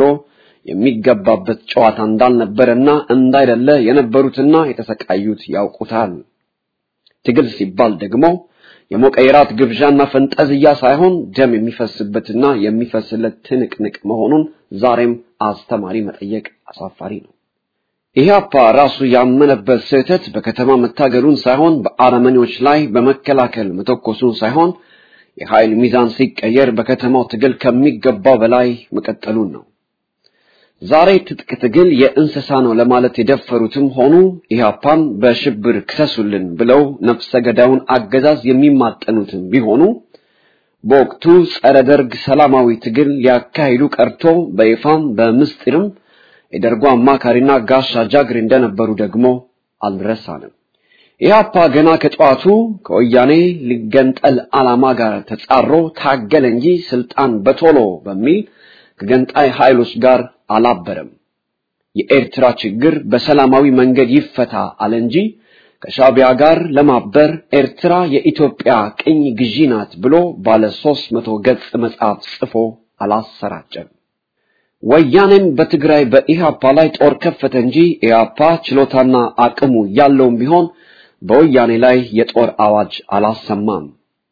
የሚገባበት ጨዋታ እንዳልነበረና እንዳይደለ የነበሩትና የተሰቃዩት ያውቁታል። ትግል ሲባል ደግሞ የሞቀ የራት ግብዣና ፈንጠዝያ ሳይሆን ደም የሚፈስበትና የሚፈስለት ትንቅንቅ መሆኑን ዛሬም አስተማሪ መጠየቅ አሳፋሪ ነው። ኢህአፓ ራሱ ያመነበት ስህተት በከተማ መታገሉን ሳይሆን በአረመኔዎች ላይ በመከላከል መተኮሱን ሳይሆን የኃይል ሚዛን ሲቀየር በከተማው ትግል ከሚገባው በላይ መቀጠሉን ነው። ዛሬ ትጥቅ ትግል የእንስሳ ነው ለማለት የደፈሩትም ሆኑ ኢህአፓን በሽብር ክሰሱልን ብለው ነፍሰ ገዳዩን አገዛዝ የሚማጠኑትም ቢሆኑ በወቅቱ ጸረ ደርግ ሰላማዊ ትግል ሊያካሂዱ ቀርቶ በይፋም በምስጢርም የደርጉ አማካሪና ጋሻ ጃግሬ እንደነበሩ ደግሞ አልረሳንም። ኢህአፓ ገና ከጧቱ ከወያኔ ሊገንጠል ዓላማ ጋር ተጻሮ ታገለ እንጂ ስልጣን በቶሎ በሚል ከገንጣይ ኃይሎች ጋር አላበረም። የኤርትራ ችግር በሰላማዊ መንገድ ይፈታ አለ እንጂ ከሻቢያ ጋር ለማበር ኤርትራ የኢትዮጵያ ቅኝ ግዢ ናት ብሎ ባለ 300 ገጽ መጽሐፍ ጽፎ አላሰራጨም። ወያኔም በትግራይ በኢህአፓ ላይ ጦር ከፈተ እንጂ ኢህአፓ ችሎታና አቅሙ ያለውም ቢሆን በወያኔ ላይ የጦር አዋጅ አላሰማም።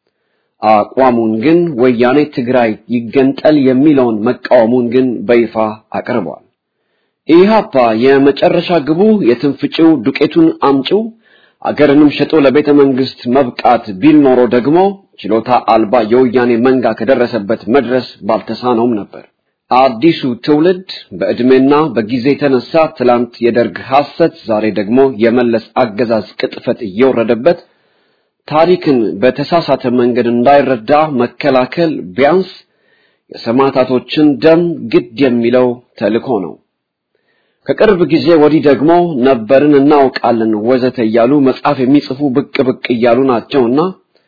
አቋሙን ግን ወያኔ ትግራይ ይገንጠል የሚለውን መቃወሙን ግን በይፋ አቀርቧል። ኢህአፓ የመጨረሻ ግቡ የትንፍጪው ዱቄቱን አምጪው አገርንም ሸጦ ለቤተ መንግስት መብቃት ቢል ኖሮ ደግሞ ችሎታ አልባ የወያኔ መንጋ ከደረሰበት መድረስ ባልተሳነውም ነበር። አዲሱ ትውልድ በእድሜና በጊዜ የተነሳ ትላንት የደርግ ሐሰት ዛሬ ደግሞ የመለስ አገዛዝ ቅጥፈት እየወረደበት ታሪክን በተሳሳተ መንገድ እንዳይረዳ መከላከል ቢያንስ የሰማዕታቶችን ደም ግድ የሚለው ተልእኮ ነው። ከቅርብ ጊዜ ወዲህ ደግሞ ነበርን እናውቃለን ወዘተ እያሉ መጽሐፍ የሚጽፉ ብቅ እያሉ ናቸውና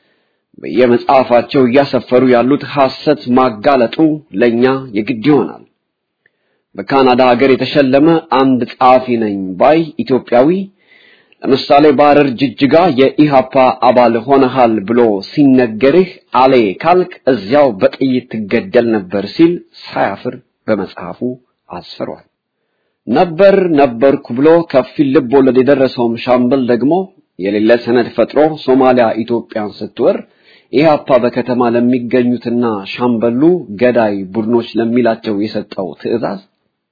በየመጽሐፋቸው እያሰፈሩ ያሉት ሐሰት ማጋለጡ ለኛ የግድ ይሆናል። በካናዳ ሀገር የተሸለመ አንድ ጸሐፊ ነኝ ባይ ኢትዮጵያዊ ለምሳሌ ባረር ጅጅጋ የኢሃፓ አባል ሆነሃል ብሎ ሲነገርህ አሌ ካልክ እዚያው በጥይት ትገደል ነበር ሲል ሳያፍር በመጽሐፉ አስፈሯል። ነበርኩ ብሎ ከፊል ልብ ወለድ የደረሰውም ሻምበል ደግሞ የሌለ ሰነድ ፈጥሮ ሶማሊያ ኢትዮጵያን ስትወር ኢሃፓ በከተማ ለሚገኙትና ሻምበሉ ገዳይ ቡድኖች ለሚላቸው የሰጠው ትዕዛዝ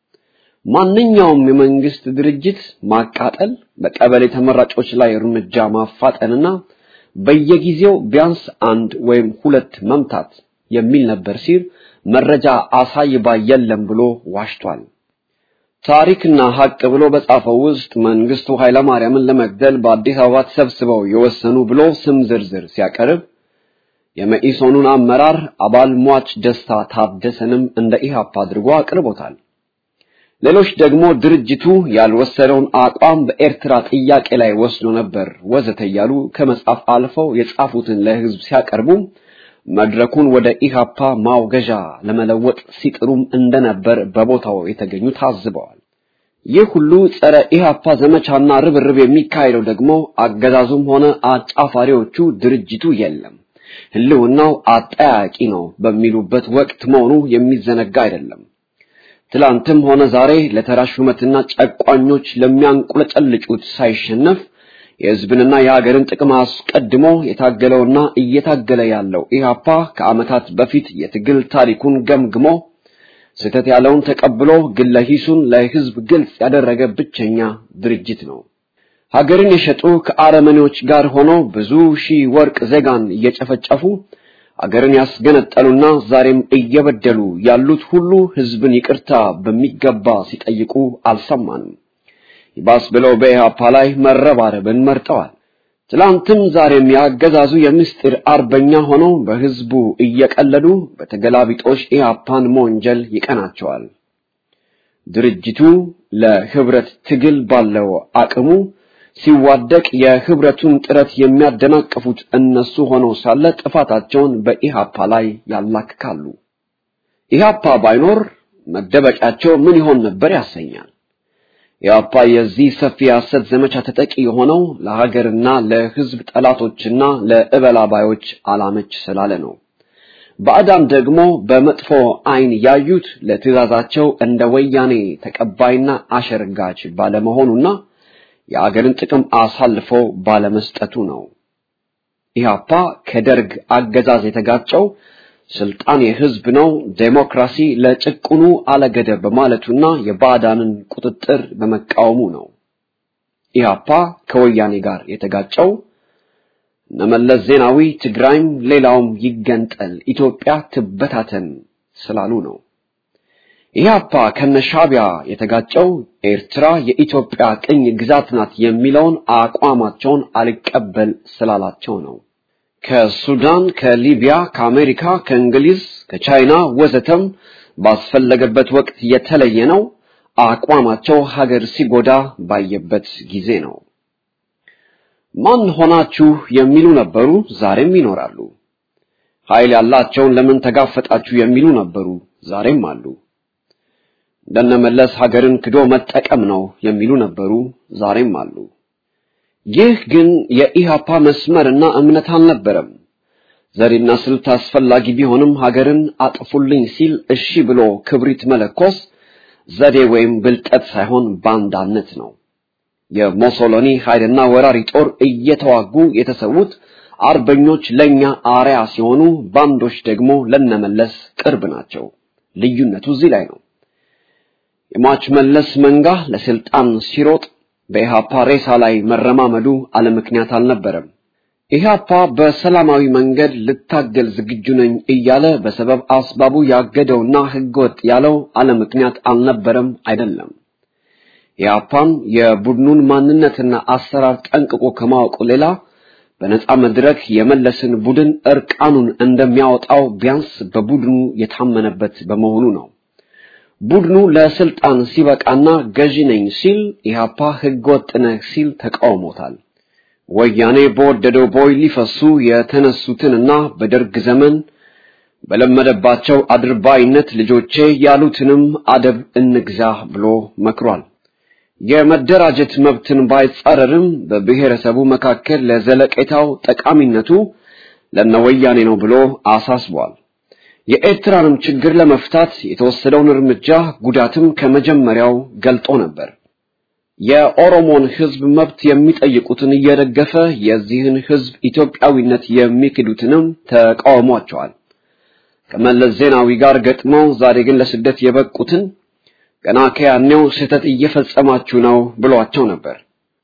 ማንኛውም የመንግስት ድርጅት ማቃጠል፣ በቀበሌ ተመራጮች ላይ እርምጃ ማፋጠንና በየጊዜው ቢያንስ 1 ወይም 2 መምታት የሚል ነበር ሲል መረጃ አሳይባ የለም ብሎ ዋሽቷል። ታሪክና ሐቅ ብሎ በጻፈው ውስጥ መንግስቱ ኃይለማርያምን ለመግደል በአዲስ አበባ ተሰብስበው የወሰኑ ብሎ ስም ዝርዝር ሲያቀርብ የመኢሶኑን አመራር አባል ሟች ደስታ ታደሰንም እንደ ኢሃፓ አድርጎ አቅርቦታል። ሌሎች ደግሞ ድርጅቱ ያልወሰደውን አቋም በኤርትራ ጥያቄ ላይ ወስዶ ነበር ወዘተ እያሉ ከመጻፍ አልፈው የጻፉትን ለህዝብ ሲያቀርቡ መድረኩን ወደ ኢሃፓ ማውገዣ ለመለወጥ ሲጥሩም እንደነበር በቦታው የተገኙ ታዝበዋል። ይህ ሁሉ ጸረ ኢሃፓ ዘመቻና ርብርብ የሚካሄደው ደግሞ አገዛዙም ሆነ አጫፋሪዎቹ ድርጅቱ የለም ህልውናው አጠያቂ ነው በሚሉበት ወቅት መሆኑ የሚዘነጋ አይደለም። ትላንትም ሆነ ዛሬ ለተራሹመትና ጨቋኞች ለሚያንቁለጨልጩት ሳይሸነፍ የህዝብንና የሀገርን ጥቅም አስቀድሞ የታገለውና እየታገለ ያለው ኢሃፓ ከዓመታት በፊት የትግል ታሪኩን ገምግሞ ስህተት ያለውን ተቀብሎ ግለሂሱን ለህዝብ ግልጽ ያደረገ ብቸኛ ድርጅት ነው። ሀገርን የሸጡ ከአረመኔዎች ጋር ሆኖ ብዙ ሺህ ወርቅ ዜጋን እየጨፈጨፉ ሀገርን ያስገነጠሉና ዛሬም እየበደሉ ያሉት ሁሉ ህዝብን ይቅርታ በሚገባ ሲጠይቁ አልሰማንም። ይባስ ብለው በኢሃፓ ላይ መረባረብን መርጠዋል። ትላንትም ዛሬም ያገዛዙ የምስጢር አርበኛ ሆነው በህዝቡ እየቀለዱ በተገላቢጦሽ ኢሃፓን መወንጀል ይቀናቸዋል። ድርጅቱ ለህብረት ትግል ባለው አቅሙ ሲዋደቅ የህብረቱን ጥረት የሚያደናቅፉት እነሱ ሆነው ሳለ ጥፋታቸውን በኢሃፓ ላይ ያላክካሉ። ኢሃፓ ባይኖር መደበቂያቸው ምን ይሆን ነበር ያሰኛል። ኢሃፓ የዚህ ሰፊ ሐሰት ዘመቻ ተጠቂ የሆነው ለሀገርና ለህዝብ ጠላቶችና ለእበላባዮች አላመች ስላለ ነው። ባዕዳን ደግሞ በመጥፎ አይን ያዩት ለትዕዛዛቸው እንደ ወያኔ ተቀባይና አሸርጋች ባለመሆኑና የአገርን ጥቅም አሳልፎ ባለመስጠቱ ነው። ኢሃፓ ከደርግ አገዛዝ የተጋጨው ስልጣን የህዝብ ነው፣ ዴሞክራሲ ለጭቁኑ አለገደብ በማለቱና የባዕዳንን ቁጥጥር በመቃወሙ ነው። ኢሃፓ ከወያኔ ጋር የተጋጨው እነመለስ ዜናዊ ትግራይም ሌላውም ይገንጠል ኢትዮጵያ ትበታተን ስላሉ ነው። ኢሃፓ ከነሻቢያ የተጋጨው ኤርትራ የኢትዮጵያ ቅኝ ግዛት ናት የሚለውን አቋማቸውን አልቀበል ስላላቸው ነው። ከሱዳን፣ ከሊቢያ፣ ከአሜሪካ፣ ከእንግሊዝ፣ ከቻይና ወዘተም ባስፈለገበት ወቅት የተለየ ነው። አቋማቸው ሀገር ሲጎዳ ባየበት ጊዜ ነው። ማን ሆናችሁ የሚሉ ነበሩ፣ ዛሬም ይኖራሉ። ኃይል ያላቸውን ለምን ተጋፈጣችሁ የሚሉ ነበሩ፣ ዛሬም አሉ። እንደነመለስ ሀገርን ክዶ መጠቀም ነው የሚሉ ነበሩ፣ ዛሬም አሉ። ይህ ግን የኢሃፓ መስመርና እምነት አልነበረም። ዘዴና ስልት አስፈላጊ ቢሆንም ሀገርን አጥፉልኝ ሲል እሺ ብሎ ክብሪት መለኮስ ዘዴ ወይም ብልጠት ሳይሆን ባንዳነት ነው። የሞሶሎኒ ኃይልና ወራሪ ጦር እየተዋጉ የተሰዉት አርበኞች ለኛ አርያ ሲሆኑ ባንዶች ደግሞ ለነመለስ ቅርብ ናቸው። ልዩነቱ እዚህ ላይ ነው። የማች መለስ መንጋ ለስልጣን ሲሮጥ በኢሃፓ ሬሳ ላይ መረማመዱ አለ ምክንያት አልነበረም። ኢህአፓ በሰላማዊ መንገድ ልታገል ዝግጁ ነኝ እያለ በሰበብ አስባቡ ያገደውና ህገወጥ ያለው አለ ምክንያት አልነበረም አይደለም። ኢህአፓን የቡድኑን ማንነትና አሰራር ጠንቅቆ ከማወቁ ሌላ በነጻ መድረክ የመለስን ቡድን እርቃኑን እንደሚያወጣው ቢያንስ በቡድኑ የታመነበት በመሆኑ ነው። ቡድኑ ለስልጣን ሲበቃና ገዢ ነኝ ሲል ኢህአፓ ህገወጥ ነህ ሲል ተቃውሞታል። ወያኔ በወደደው ቦይ ሊፈሱ የተነሱትንና በደርግ ዘመን በለመደባቸው አድርባይነት ልጆቼ ያሉትንም አደብ እንግዛ ብሎ መክሯል። የመደራጀት መብትን ባይጻረርም በብሔረሰቡ መካከል ለዘለቄታው ጠቃሚነቱ ለነወያኔ ነው ብሎ አሳስቧል። የኤርትራንም ችግር ለመፍታት የተወሰደውን እርምጃ ጉዳትም ከመጀመሪያው ገልጦ ነበር። የኦሮሞን ህዝብ መብት የሚጠይቁትን እየደገፈ የዚህን ህዝብ ኢትዮጵያዊነት የሚክዱትንም ተቃውሟቸዋል። ከመለስ ዜናዊ ጋር ገጥመው ዛሬ ግን ለስደት የበቁትን ገና ከያኔው ስህተት እየፈጸማችሁ ነው ብሏቸው ነበር።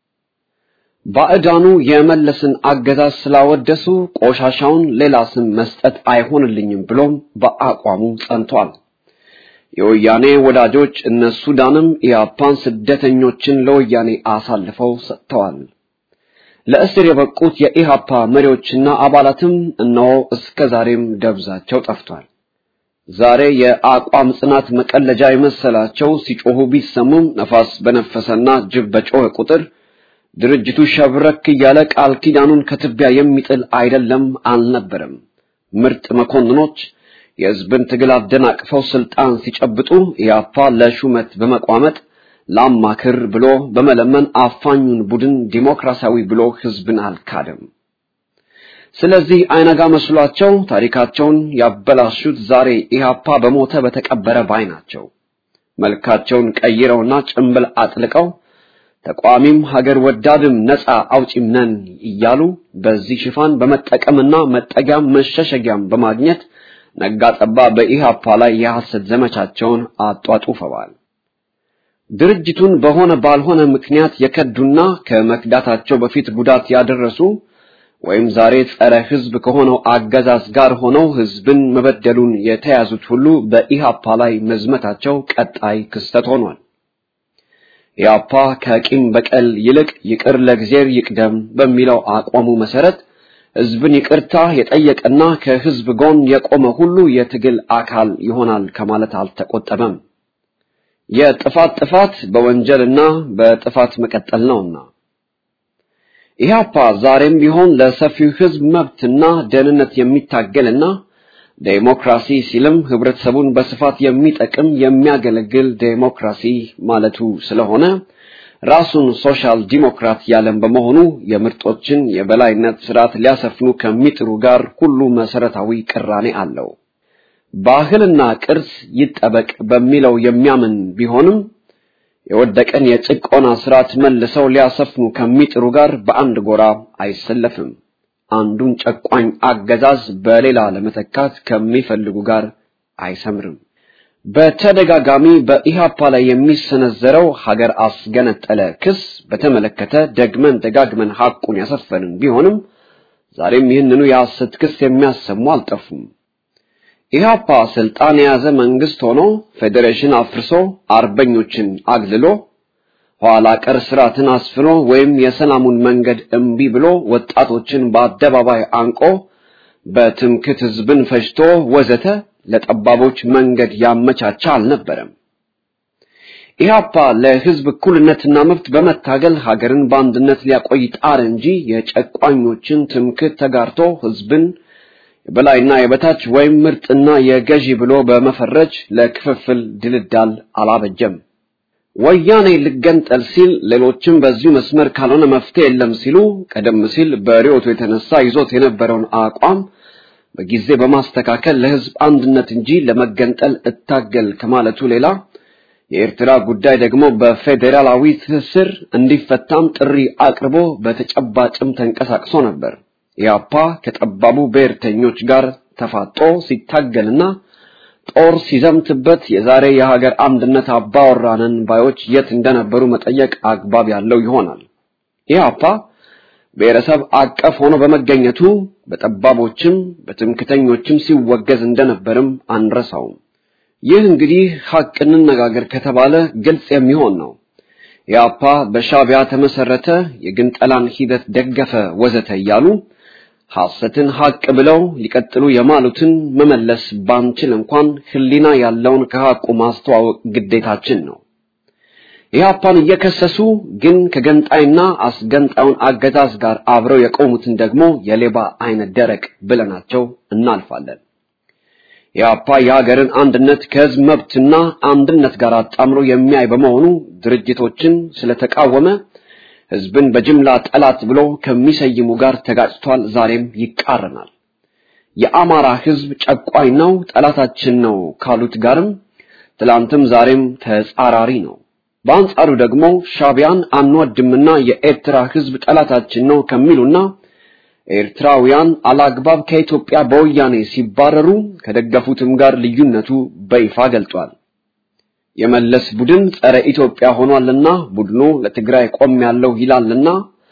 ባዕዳኑ የመለስን አገዛዝ ስላወደሱ ቆሻሻውን ሌላ ስም መስጠት አይሆንልኝም ብሎም በአቋሙ ጸንቷል። የወያኔ ወዳጆች እነ ሱዳንም ኢህአፓን ስደተኞችን ለወያኔ አሳልፈው ሰጥተዋል። ለእስር የበቁት የኢህአፓ መሪዎችና አባላትም እነሆ እስከዛሬም ደብዛቸው ጠፍቷል። ዛሬ የአቋም ጽናት መቀለጃ የመሰላቸው ሲጮሁ ቢሰሙም ነፋስ በነፈሰና ጅብ በጮኸ ቁጥር ድርጅቱ ሸብረክ እያለ ቃል ኪዳኑን ከትቢያ የሚጥል አይደለም አልነበረም። ምርጥ መኮንኖች የህዝብን ትግል አደናቅፈው ስልጣን ሲጨብጡ ኢህአፓ ለሹመት በመቋመጥ ላማክር ብሎ በመለመን አፋኙን ቡድን ዲሞክራሲያዊ ብሎ ህዝብን አልካደም። ስለዚህ አይነጋ መስሏቸው ታሪካቸውን ያበላሹት ዛሬ ኢህአፓ በሞተ በተቀበረ ባይ ናቸው። መልካቸውን ቀይረውና ጭንብል አጥልቀው ተቋሚም ሀገር ወዳድም ነፃ አውጪም ነን እያሉ በዚህ ሽፋን በመጠቀምና መጠጊያም መሸሸጊያም በማግኘት ነጋጠባ በኢህአፓ ላይ የሐሰት ዘመቻቸውን አጧጡፈዋል። ድርጅቱን በሆነ ባልሆነ ምክንያት የከዱና ከመክዳታቸው በፊት ጉዳት ያደረሱ ወይም ዛሬ ጸረ ህዝብ ከሆነው አገዛዝ ጋር ሆነው ህዝብን መበደሉን የተያዙት ሁሉ በኢህአፓ ላይ መዝመታቸው ቀጣይ ክስተት ሆኗል። ኢህአፓ ከቂም በቀል ይልቅ ይቅር ለእግዚአብሔር ይቅደም በሚለው አቋሙ መሰረት ህዝብን ይቅርታ የጠየቀና ከህዝብ ጎን የቆመ ሁሉ የትግል አካል ይሆናል ከማለት አልተቆጠበም። የጥፋት በወንጀልና በጥፋት መቀጠል ነውና ኢህአፓ ዛሬም ቢሆን ለሰፊው ህዝብ መብትና ደህንነት የሚታገልና ዴሞክራሲ ሲልም ህብረተሰቡን በስፋት የሚጠቅም የሚያገለግል ዴሞክራሲ ማለቱ ስለሆነ ራሱን ሶሻል ዲሞክራት ያለም በመሆኑ የምርጦችን የበላይነት ስርዓት ሊያሰፍኑ ከሚጥሩ ጋር ሁሉ መሰረታዊ ቅራኔ አለው። ባህልና ቅርስ ይጠበቅ በሚለው የሚያምን ቢሆንም የወደቀን የጭቆና ስርዓት መልሰው ሊያሰፍኑ ከሚጥሩ ጋር በአንድ ጎራ አይሰለፍም። አንዱን ጨቋኝ አገዛዝ በሌላ ለመተካት ከሚፈልጉ ጋር አይሰምርም። በተደጋጋሚ በኢህአፓ ላይ የሚሰነዘረው ሀገር አስገነጠለ ክስ በተመለከተ ደግመን ደጋግመን ሐቁን ያሰፈንን ቢሆንም ዛሬም ይህንኑ የሐሰት ክስ የሚያሰሙ አልጠፉም። ኢህአፓ ስልጣን የያዘ መንግስት ሆኖ ፌዴሬሽን አፍርሶ አርበኞችን አግልሎ ኋላ ቀር ስርዓትን አስፍኖ ወይም የሰላሙን መንገድ እምቢ ብሎ ወጣቶችን በአደባባይ አንቆ በትምክህት ህዝብን ፈጅቶ ወዘተ ለጠባቦች መንገድ ያመቻቻ አልነበረም። ኢህአፓ ለህዝብ እኩልነትና መብት በመታገል ሀገርን በአንድነት ሊያቆይ ጣር እንጂ የጨቋኞችን ትምክህት ተጋርቶ ህዝብን የበላይና የበታች ወይም ምርጥና የገዢ ብሎ በመፈረጅ ለክፍፍል ድልዳል አላበጀም። ወያኔ ልገንጠል ሲል ሌሎችም በዚሁ መስመር ካልሆነ መፍትሄ የለም ሲሉ ቀደም ሲል በሪዮቱ የተነሳ ይዞት የነበረውን አቋም በጊዜ በማስተካከል ለህዝብ አንድነት እንጂ ለመገንጠል እታገል ከማለቱ ሌላ የኤርትራ ጉዳይ ደግሞ በፌዴራላዊ ትስስር እንዲፈታም ጥሪ አቅርቦ በተጨባጭም ተንቀሳቅሶ ነበር። ኢህአፓ ከጠባቡ ብሔርተኞች ጋር ተፋጦ ሲታገልና ጦር ሲዘምትበት የዛሬ የሀገር አንድነት አባወራንን ባዮች የት እንደነበሩ መጠየቅ አግባብ ያለው ይሆናል። ኢህአፓ ብሔረሰብ አቀፍ ሆኖ በመገኘቱ በጠባቦችም በትምክተኞችም ሲወገዝ እንደነበርም አንረሳው። ይህ እንግዲህ ሐቅ እንነጋገር ከተባለ ግልጽ የሚሆን ነው። ኢህአፓ በሻዕቢያ ተመሰረተ፣ የግንጠላን ሂደት ደገፈ ወዘተ እያሉ ሐሰትን ሐቅ ብለው ሊቀጥሉ የማሉትን መመለስ ባንችል እንኳን ህሊና ያለውን ከሐቁ ማስተዋወቅ ግዴታችን ነው። ኢህአፓን እየከሰሱ ግን ከገንጣይና አስገንጣዩን አገዛዝ ጋር አብረው የቆሙትን ደግሞ የሌባ አይነት ደረቅ ብለናቸው እናልፋለን። ኢህአፓ የሀገርን አንድነት ከህዝብ መብትና አንድነት ጋር አጣምሮ የሚያይ በመሆኑ ድርጅቶችን ስለተቃወመ ህዝብን በጅምላ ጠላት ብሎ ከሚሰይሙ ጋር ተጋጭቷል፣ ዛሬም ይቃረናል። የአማራ ህዝብ ጨቋኝ ነው፣ ጠላታችን ነው ካሉት ጋርም ትላንትም ዛሬም ተጻራሪ ነው። በአንጻሩ ደግሞ ሻዕቢያን አንወድምና የኤርትራ ህዝብ ጠላታችን ነው ከሚሉና ኤርትራውያን አላግባብ ከኢትዮጵያ በወያኔ ሲባረሩ ከደገፉትም ጋር ልዩነቱ በይፋ ገልጧል። የመለስ ቡድን ጸረ ኢትዮጵያ ሆኗልና ቡድኑ ለትግራይ ቆም ያለው ይላልና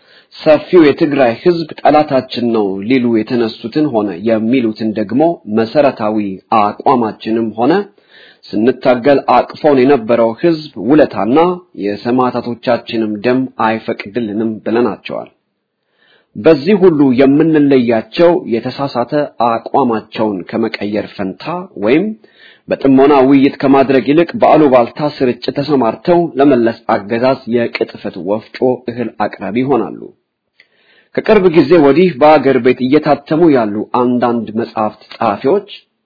ሰፊው የትግራይ ህዝብ ጠላታችን ነው ሊሉ የተነሱትን ሆነ የሚሉትን ደግሞ መሰረታዊ አቋማችንም ሆነ ስንታገል አቅፎን የነበረው ህዝብ ውለታና የሰማዕታቶቻችንም ደም አይፈቅድልንም ብለናቸዋል። በዚህ ሁሉ የምንለያቸው የተሳሳተ አቋማቸውን ከመቀየር ፈንታ ወይም በጥሞና ውይይት ከማድረግ ይልቅ በአሉባልታ ስርጭት ተሰማርተው ለመለስ አገዛዝ የቅጥፈት ወፍጮ እህል አቅራቢ ይሆናሉ። ከቅርብ ጊዜ ወዲህ በአገር ቤት እየታተሙ ያሉ አንዳንድ መጻሕፍት ጸሐፊዎች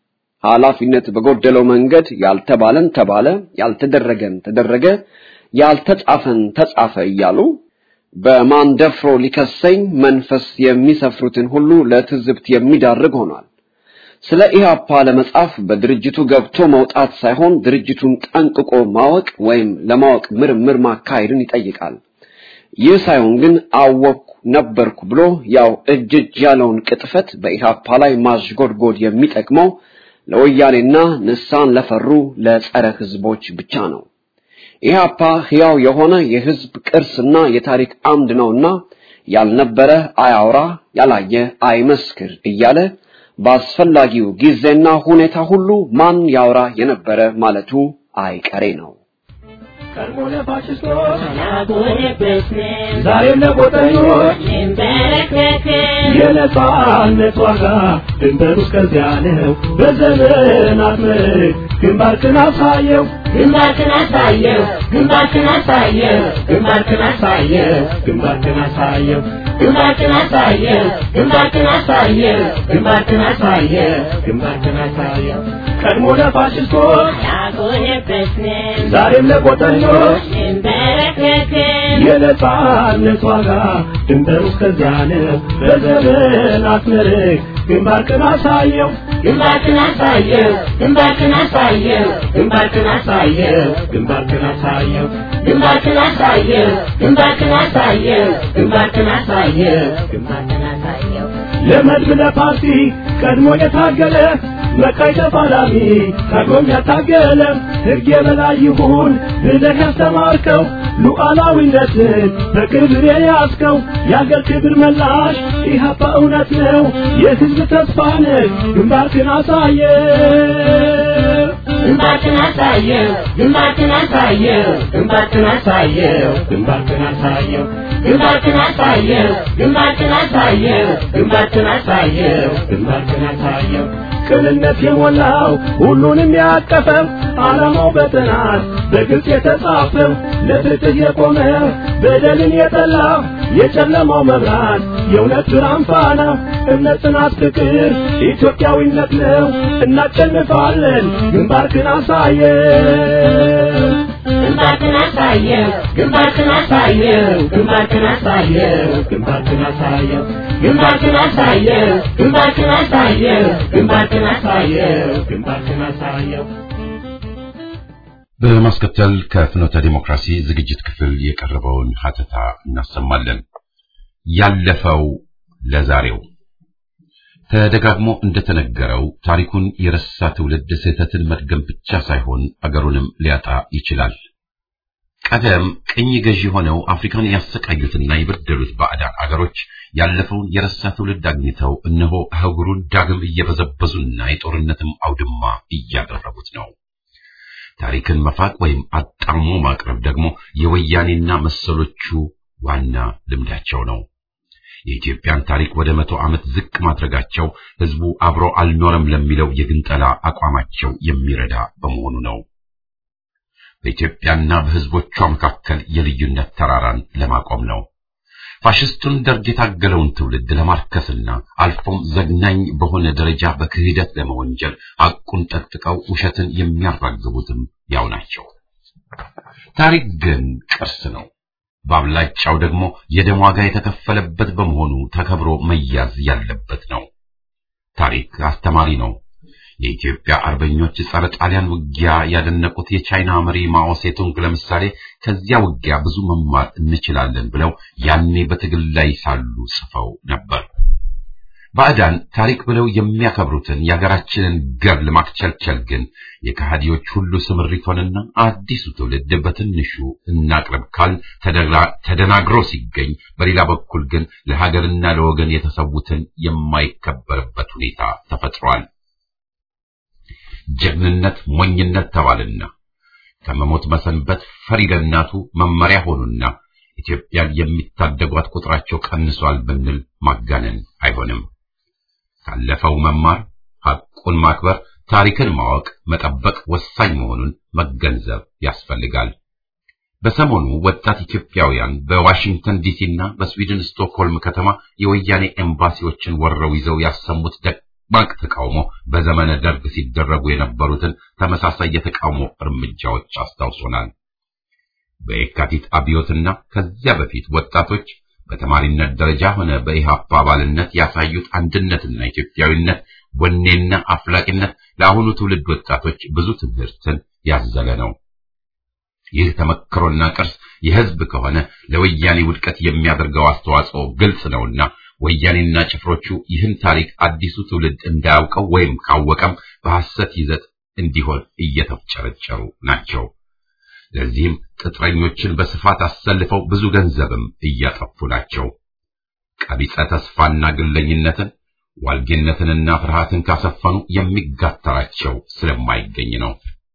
ኃላፊነት በጎደለው መንገድ ያልተባለን ተባለ፣ ያልተደረገን ተደረገ፣ ያልተጻፈን ተጻፈ እያሉ በማንደፍሮ ሊከሰኝ መንፈስ የሚሰፍሩትን ሁሉ ለትዝብት የሚዳርግ ሆኗል። ስለ ኢህአፓ ለመጻፍ በድርጅቱ ገብቶ መውጣት ሳይሆን ድርጅቱን ጠንቅቆ ማወቅ ወይም ለማወቅ ምርምር ማካሄድን ይጠይቃል። ይህ ሳይሆን ግን አወቅኩ ነበርኩ ብሎ ያው እጅ ያለውን ቅጥፈት በኢህአፓ ላይ ማሽጎድጎድ የሚጠቅመው ለወያኔና ንሳን ለፈሩ ለጸረ ህዝቦች ብቻ ነው። ኢህአፓ ሕያው የሆነ የህዝብ ቅርስና የታሪክ አምድ ነውና ያልነበረ አያውራ፣ ያላየ አይመስክር እያለ በአስፈላጊው ጊዜና ሁኔታ ሁሉ ማን ያውራ የነበረ ማለቱ አይቀሬ ነው። ቀድሞነ ፋሽስቶች ዛሬም ለቆጠኞች የነጻነት ዋጋ ድንበሩ እስከዚያ ነው። በዘመናት ምርክ ግንባርክን አሳየው፣ ግንባርክን አሳየው፣ ግንባርክን አሳየው፣ ግንባርክን አሳየው፣ ግንባርክን አሳየው፣ ግንባርክን አሳየው፣ ግንባርክን አሳየው፣ ግንባርክን አሳየው፣ ግንባርክን አሳየው። ቀድሞ ለፋሽስቶች ዛሬም ለቆጠኞች የነጻነት ዋጋ ድንበሩ እስከዚያ ነው። በዘመናት ምርክ ግንባርክን አሳየው፣ ግንባርክን አሳየው፣ ግንባርክን አሳየው፣ ግንባርክን አሳየው፣ ግንባርክን አሳየው፣ ግንባርክን አሳየው፣ ግንባርክን አሳየው፣ ግንባርክን አሳየው፣ ግንባርክን አሳየው። ለመድብ ለፓርቲ ቀድሞ የታገለ መካይ ተፋላሚ ታግሎም ያታገለ ሕግ የበላይ ይሁን ብለህ ያስተማርከው ሉዓላዊነትን በክብር የያዝከው የአገር ክብር መላሽ ኢህአፓ እውነት ነው፣ የሕዝብ ተስፋ ነህ። ግንባርክን አሳየው፣ ግንባርክን አሳየው፣ ግንባርክን አሳየው፣ ግንባርክን አሳየው፣ ግንባርክን አሳየው፣ ግንባርክን አሳየው፣ ግንባርክን አሳየው፣ ግንባርክን አሳየው፣ ግንባርክን አሳየው። ቅንነት የሞላው ሁሉንም ያቀፈው ዓላማው በጥናት በግልጽ የተጻፈው ለፍትህ የቆመ በደልን የጠላ የጨለማው መብራት የእውነት ብርሃን ፋና እምነት፣ ጽናት፣ ፍቅር ኢትዮጵያዊነት ነው። እናሸንፋለን። ግንባርክን አሳየው፣ ግንባርክን አሳየው፣ ግንባርክን አሳየው፣ ግንባርክን አሳየው፣ ግንባርክን አሳየው፣ ግንባርክን አሳየው፣ ግንባርክን አሳየው፣ ግንባርክን አሳየው፣ ግንባርክን አሳየው። በማስከተል ከፍኖተ ዲሞክራሲ ዝግጅት ክፍል የቀረበውን ሀተታ እናሰማለን። ያለፈው ለዛሬው ተደጋግሞ እንደተነገረው ታሪኩን የረሳ ትውልድ ስህተትን መድገም ብቻ ሳይሆን አገሩንም ሊያጣ ይችላል። ቀደም ቅኝ ገዢ ሆነው አፍሪካን ያሰቃዩትና የበደሉት ባዕዳን አገሮች ያለፈውን የረሳ ትውልድ አግኝተው እነሆ አህጉሩን ዳግም እየበዘበዙና የጦርነትም አውድማ እያደረጉት ነው። ታሪክን መፋቅ ወይም አጣሞ ማቅረብ ደግሞ የወያኔና መሰሎቹ ዋና ልምዳቸው ነው። የኢትዮጵያን ታሪክ ወደ 100 ዓመት ዝቅ ማድረጋቸው ህዝቡ አብሮ አልኖረም ለሚለው የግንጠላ አቋማቸው የሚረዳ በመሆኑ ነው። በኢትዮጵያና በህዝቦቿ መካከል የልዩነት ተራራን ለማቆም ነው። ፋሽስቱን ደርግ የታገለውን ትውልድ ለማርከስና አልፎም ዘግናኝ በሆነ ደረጃ በክህደት ለመወንጀል ሐቁን ጠቅጥቀው ውሸትን የሚያራግቡትም ያው ናቸው። ታሪክ ግን ቅርስ ነው። በአብላጫው ደግሞ የደም ዋጋ የተከፈለበት በመሆኑ ተከብሮ መያዝ ያለበት ነው። ታሪክ አስተማሪ ነው። የኢትዮጵያ አርበኞች ጸረ ጣሊያን ውጊያ ያደነቁት የቻይና መሪ ማኦ ሴቱንግ ለምሳሌ ከዚያ ውጊያ ብዙ መማር እንችላለን ብለው ያኔ በትግል ላይ ሳሉ ጽፈው ነበር። ባዕዳን ታሪክ ብለው የሚያከብሩትን የሀገራችንን ገድል ማክቸልቸል ግን የከሃዲዎች ሁሉ ስምሪት ሆነና አዲሱ ትውልድ በትንሹ እናቅርብ ካል ተደናግሮ ሲገኝ፣ በሌላ በኩል ግን ለሀገርና ለወገን የተሰዉትን የማይከበርበት ሁኔታ ተፈጥሯል። ጀግንነት ሞኝነት ተባልና ከመሞት መሰንበት ፈሪ ለእናቱ መመሪያ ሆኑና ኢትዮጵያን የሚታደጓት ቁጥራቸው ቀንሷል ብንል ማጋነን አይሆንም። ካለፈው መማር፣ ሐቁን ማክበር፣ ታሪክን ማወቅ፣ መጠበቅ ወሳኝ መሆኑን መገንዘብ ያስፈልጋል። በሰሞኑ ወጣት ኢትዮጵያውያን በዋሽንግተን ዲሲና በስዊድን ስቶክሆልም ከተማ የወያኔ ኤምባሲዎችን ወረው ይዘው ያሰሙት ደማቅ ተቃውሞ በዘመነ ደርግ ሲደረጉ የነበሩትን ተመሳሳይ የተቃውሞ እርምጃዎች አስታውሶናል። በየካቲት አብዮትና ከዚያ በፊት ወጣቶች በተማሪነት ደረጃ ሆነ በኢሃፓ አባልነት ያሳዩት አንድነትና ኢትዮጵያዊነት፣ ወኔና አፍላቂነት ለአሁኑ ትውልድ ወጣቶች ብዙ ትምህርትን ያዘለ ነው። ይህ ተመክሮና ቅርስ የህዝብ ከሆነ ለወያኔ ውድቀት የሚያደርገው አስተዋጽኦ ግልጽ ነውና ወያኔና ጭፍሮቹ ይህን ታሪክ አዲሱ ትውልድ እንዳያውቀው ወይም ካወቀም በሐሰት ይዘት እንዲሆን እየተፍጨረጨሩ ናቸው። ለዚህም ቅጥረኞችን በስፋት አሰልፈው ብዙ ገንዘብም እያጠፉ ናቸው። ቀቢጸ ተስፋና ግለኝነትን፣ ዋልጌነትንና ፍርሃትን ካሰፈኑ የሚጋተራቸው ስለማይገኝ ነው።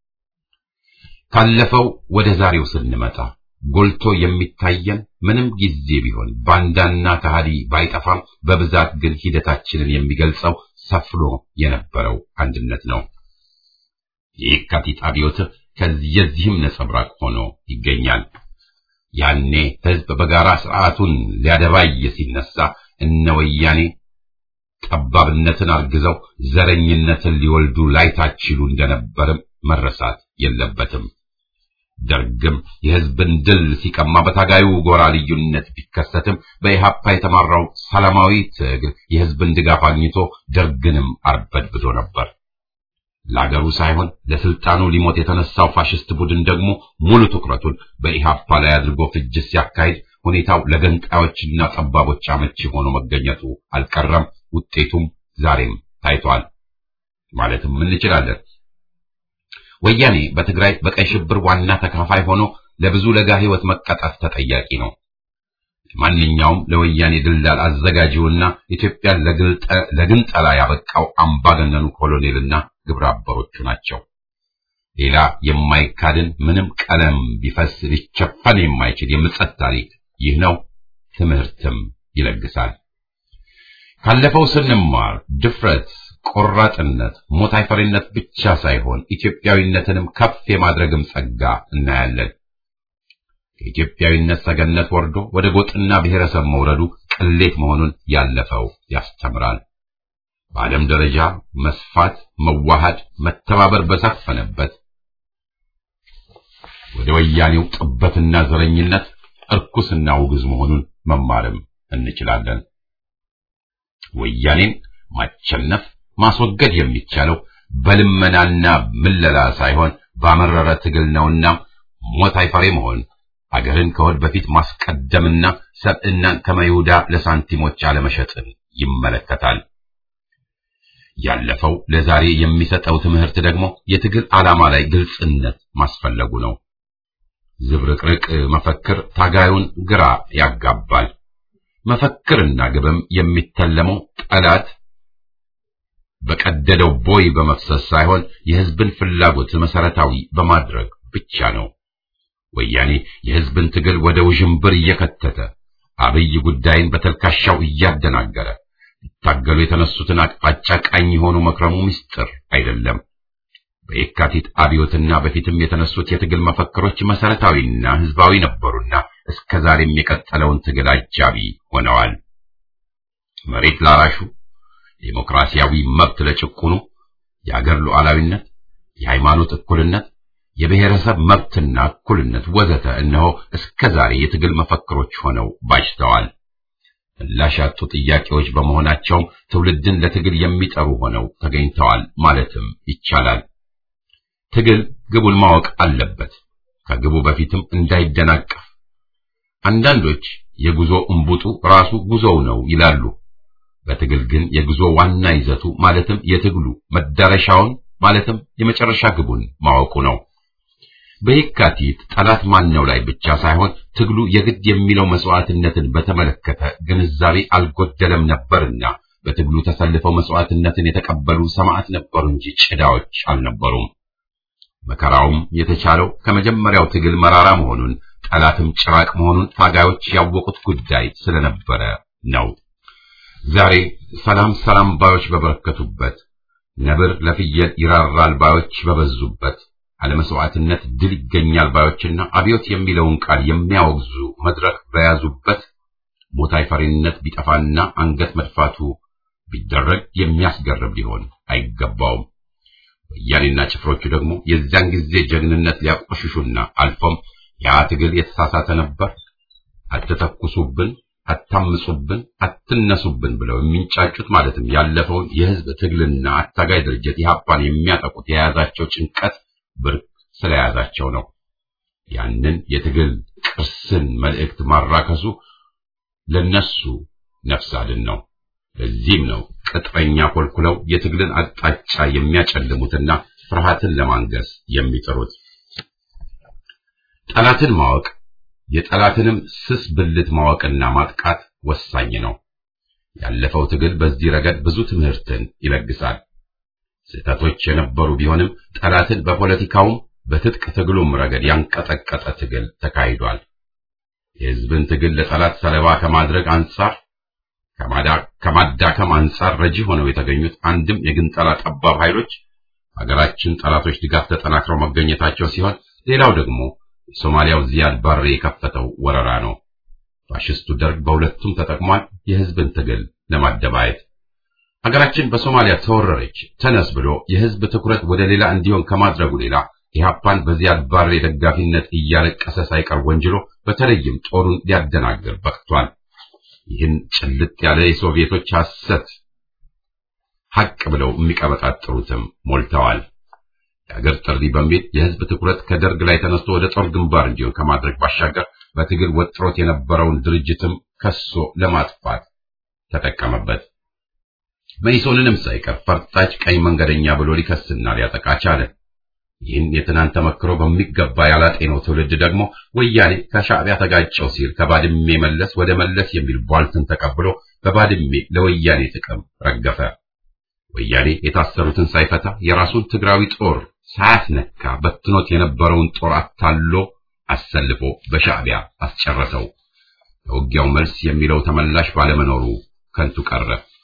ካለፈው ወደ ዛሬው ስንመጣ ጎልቶ የሚታየን ምንም ጊዜ ቢሆን ባንዳና ከሃዲ ባይጠፋም በብዛት ግን ሂደታችንን የሚገልጸው ሰፍኖ የነበረው አንድነት ነው። የካቲት አብዮት ከዚህም ነጸብራቅ ሆኖ ይገኛል። ያኔ ህዝብ በጋራ ስርዓቱን ሊያደባይ ሲነሳ እነ ወያኔ ጠባብነትን አርግዘው ዘረኝነትን ሊወልዱ ላይታችሉ እንደነበርም መረሳት የለበትም። ደርግም የህዝብን ድል ሲቀማ በታጋዩ ጎራ ልዩነት ቢከሰትም በኢሃፓ የተመራው ሰላማዊ ትግል የህዝብን ድጋፍ አግኝቶ ደርግንም አርበድብዶ ነበር። ለአገሩ ሳይሆን ለስልጣኑ ሊሞት የተነሳው ፋሽስት ቡድን ደግሞ ሙሉ ትኩረቱን በኢሃፓ ላይ አድርጎ ፍጅት ሲያካሂድ ሁኔታው ለገንጣዮችና ጠባቦች አመቺ ሆኖ መገኘቱ አልቀረም። ውጤቱም ዛሬም ታይቷል ማለትም እንችላለን። ወያኔ በትግራይ በቀይ ሽብር ዋና ተካፋይ ሆኖ ለብዙ ለጋ ህይወት መቀጣት ተጠያቂ ነው። ማንኛውም ለወያኔ ድልዳል አዘጋጂውና ኢትዮጵያን ለግንጠላ ያበቃው አምባገነኑ ኮሎኔልና ግብረ አበሮቹ ናቸው። ሌላ የማይካድን ምንም ቀለም ቢፈስ ሊቸፈን የማይችል የምጸት ታሪክ ይህ ነው። ትምህርትም ይለግሳል። ካለፈው ስንማር ድፍረት፣ ቆራጥነት፣ ሞት አይፈሪነት ብቻ ሳይሆን ኢትዮጵያዊነትንም ከፍ የማድረግም ጸጋ እናያለን። ከኢትዮጵያዊነት ሰገነት ወርዶ ወደ ጎጥና ብሔረሰብ መውረዱ ቅሌት መሆኑን ያለፈው ያስተምራል። በዓለም ደረጃ መስፋት፣ መዋሃድ፣ መተባበር በሰፈነበት ወደ ወያኔው ጥበትና ዘረኝነት እርኩስና ውግዝ መሆኑን መማርም እንችላለን። ወያኔን ማቸነፍ ማስወገድ የሚቻለው በልመናና ምለላ ሳይሆን ባመረረ ትግል ነውና ሞት አይፈሪ መሆን አገርን ከወድ በፊት ማስቀደምና ሰብዕናን ከመይሁዳ ለሳንቲሞች አለመሸጥን ይመለከታል። ያለፈው ለዛሬ የሚሰጠው ትምህርት ደግሞ የትግል ዓላማ ላይ ግልጽነት ማስፈለጉ ነው። ዝብርቅርቅ መፈክር ታጋዩን ግራ ያጋባል። መፈክርና ግብም የሚተለመው ጠላት በቀደደው ቦይ በመፍሰስ ሳይሆን የሕዝብን ፍላጎት መሰረታዊ በማድረግ ብቻ ነው። ወያኔ የሕዝብን ትግል ወደ ውዥንብር እየከተተ አብይ ጉዳይን በተልካሻው እያደናገረ ይታገሉ የተነሱትን አቅጣጫ ቃኝ ሆኖ መክረሙ ምስጢር አይደለም። በየካቲት አብዮትና በፊትም የተነሱት የትግል መፈክሮች መሰረታዊና ሕዝባዊ ነበሩና እስከዛሬም የቀጠለውን ትግል አጃቢ ሆነዋል። መሬት ላራሹ፣ ዲሞክራሲያዊ መብት ለጭቁኑ፣ የአገር ሉዓላዊነት፣ የሃይማኖት እኩልነት፣ የብሔረሰብ መብትና እኩልነት ወዘተ እነሆ እስከዛሬ የትግል መፈክሮች ሆነው ባጅተዋል። ምላሽ ያጡ ጥያቄዎች በመሆናቸውም ትውልድን ለትግል የሚጠሩ ሆነው ተገኝተዋል ማለትም ይቻላል። ትግል ግቡን ማወቅ አለበት፣ ከግቡ በፊትም እንዳይደናቀፍ። አንዳንዶች የጉዞ እንቡጡ ራሱ ጉዞው ነው ይላሉ። በትግል ግን የጉዞ ዋና ይዘቱ ማለትም የትግሉ መዳረሻውን ማለትም የመጨረሻ ግቡን ማወቁ ነው። በየካቲት ጠላት ማነው ላይ ብቻ ሳይሆን ትግሉ የግድ የሚለው መስዋዕትነትን በተመለከተ ግንዛቤ አልጎደለም ነበርና በትግሉ ተሰልፈው መስዋዕትነትን የተቀበሉ ሰማዕት ነበሩ እንጂ ጭዳዎች አልነበሩም። መከራውም የተቻለው ከመጀመሪያው ትግል መራራ መሆኑን ጠላትም ጭራቅ መሆኑን ታጋዮች ያወቁት ጉዳይ ስለነበረ ነው። ዛሬ ሰላም ባዮች በበረከቱበት፣ ነብር ለፍየል ይራራል ባዮች በበዙበት፣ አለመስዋዕትነት ድል ይገኛል ባዮችና አብዮት የሚለውን ቃል የሚያወግዙ መድረክ በያዙበት ሞታይ ፈሪነት ቢጠፋና አንገት መድፋቱ ቢደረግ የሚያስገርም ሊሆን አይገባውም። ወያኔና ጭፍሮቹ ደግሞ የዚያን ጊዜ ጀግንነት ሊያቆሽሹና አልፎም ያ ትግል የተሳሳተ ነበር፣ አትተኩሱብን፣ አታምጹብን፣ አትነሱብን ብለው የሚንጫጩት ማለትም ያለፈውን የሕዝብ ትግልና አታጋይ ድርጅት ኢህአፓን የሚያጠቁት የያዛቸው ጭንቀት ብርቅ ስለያዛቸው ነው። ያንን የትግል ቅርስን መልእክት ማራከሱ ለነሱ ነፍስ አድን ነው። ለዚህም ነው ቅጥረኛ ኮልኩለው የትግልን አቅጣጫ የሚያጨልሙትና ፍርሃትን ለማንገስ የሚጥሩት። ጠላትን ማወቅ የጠላትንም ስስ ብልት ማወቅና ማጥቃት ወሳኝ ነው። ያለፈው ትግል በዚህ ረገድ ብዙ ትምህርትን ይለግሳል። ስህተቶች የነበሩ ቢሆንም ጠላትን በፖለቲካውም በትጥቅ ትግሉም ረገድ ያንቀጠቀጠ ትግል ተካሂዷል። የሕዝብን ትግል ለጠላት ሰለባ ከማድረግ አንጻር ከማዳከም አንጻር ረጂ ሆነው የተገኙት አንድም የግንጠላ ጠባብ ኃይሎች ሀገራችን ጠላቶች ድጋፍ ተጠናክረው መገኘታቸው ሲሆን፣ ሌላው ደግሞ የሶማሊያው ዚያድ ባሬ የከፈተው ወረራ ነው። ፋሽስቱ ደርግ በሁለቱም ተጠቅሟል የሕዝብን ትግል ለማደባየት። ሀገራችን በሶማሊያ ተወረረች ተነስ ብሎ የሕዝብ ትኩረት ወደ ሌላ እንዲሆን ከማድረጉ ሌላ ኢህአፓን በዚያድ ባሬ ደጋፊነት እያለቀሰ ሳይቀር ወንጅሎ በተለይም ጦሩን ሊያደናግር በቅቷል። ይህን ጭልጥ ያለ የሶቪየቶች ሐሰት ሐቅ ብለው የሚቀበጣጥሩትም ሞልተዋል። የአገር ጥሪ በሚል የሕዝብ ትኩረት ከደርግ ላይ ተነስቶ ወደ ጦር ግንባር እንዲሆን ከማድረግ ባሻገር በትግል ወጥሮት የነበረውን ድርጅትም ከሶ ለማጥፋት ተጠቀመበት። መኢሶንንም ሳይቀር ፈርጣጭ ቀኝ መንገደኛ ብሎ ሊከስና ሊያጠቃ ቻለ። ይህን የትናንት ተመክሮ በሚገባ ያላጤነው ትውልድ ደግሞ ወያኔ ከሻዕቢያ ተጋጨው ሲል ከባድሜ መለስ ወደ መለስ የሚል ቧልትን ተቀብሎ በባድሜ ለወያኔ ጥቅም ረገፈ። ወያኔ የታሰሩትን ሳይፈታ የራሱን ትግራዊ ጦር ሳያስነካ በትኖት የነበረውን ጦር አታሎ አሰልፎ በሻዕቢያ አስጨረሰው። ለውጊያው መልስ የሚለው ተመላሽ ባለመኖሩ ከንቱ ቀረ።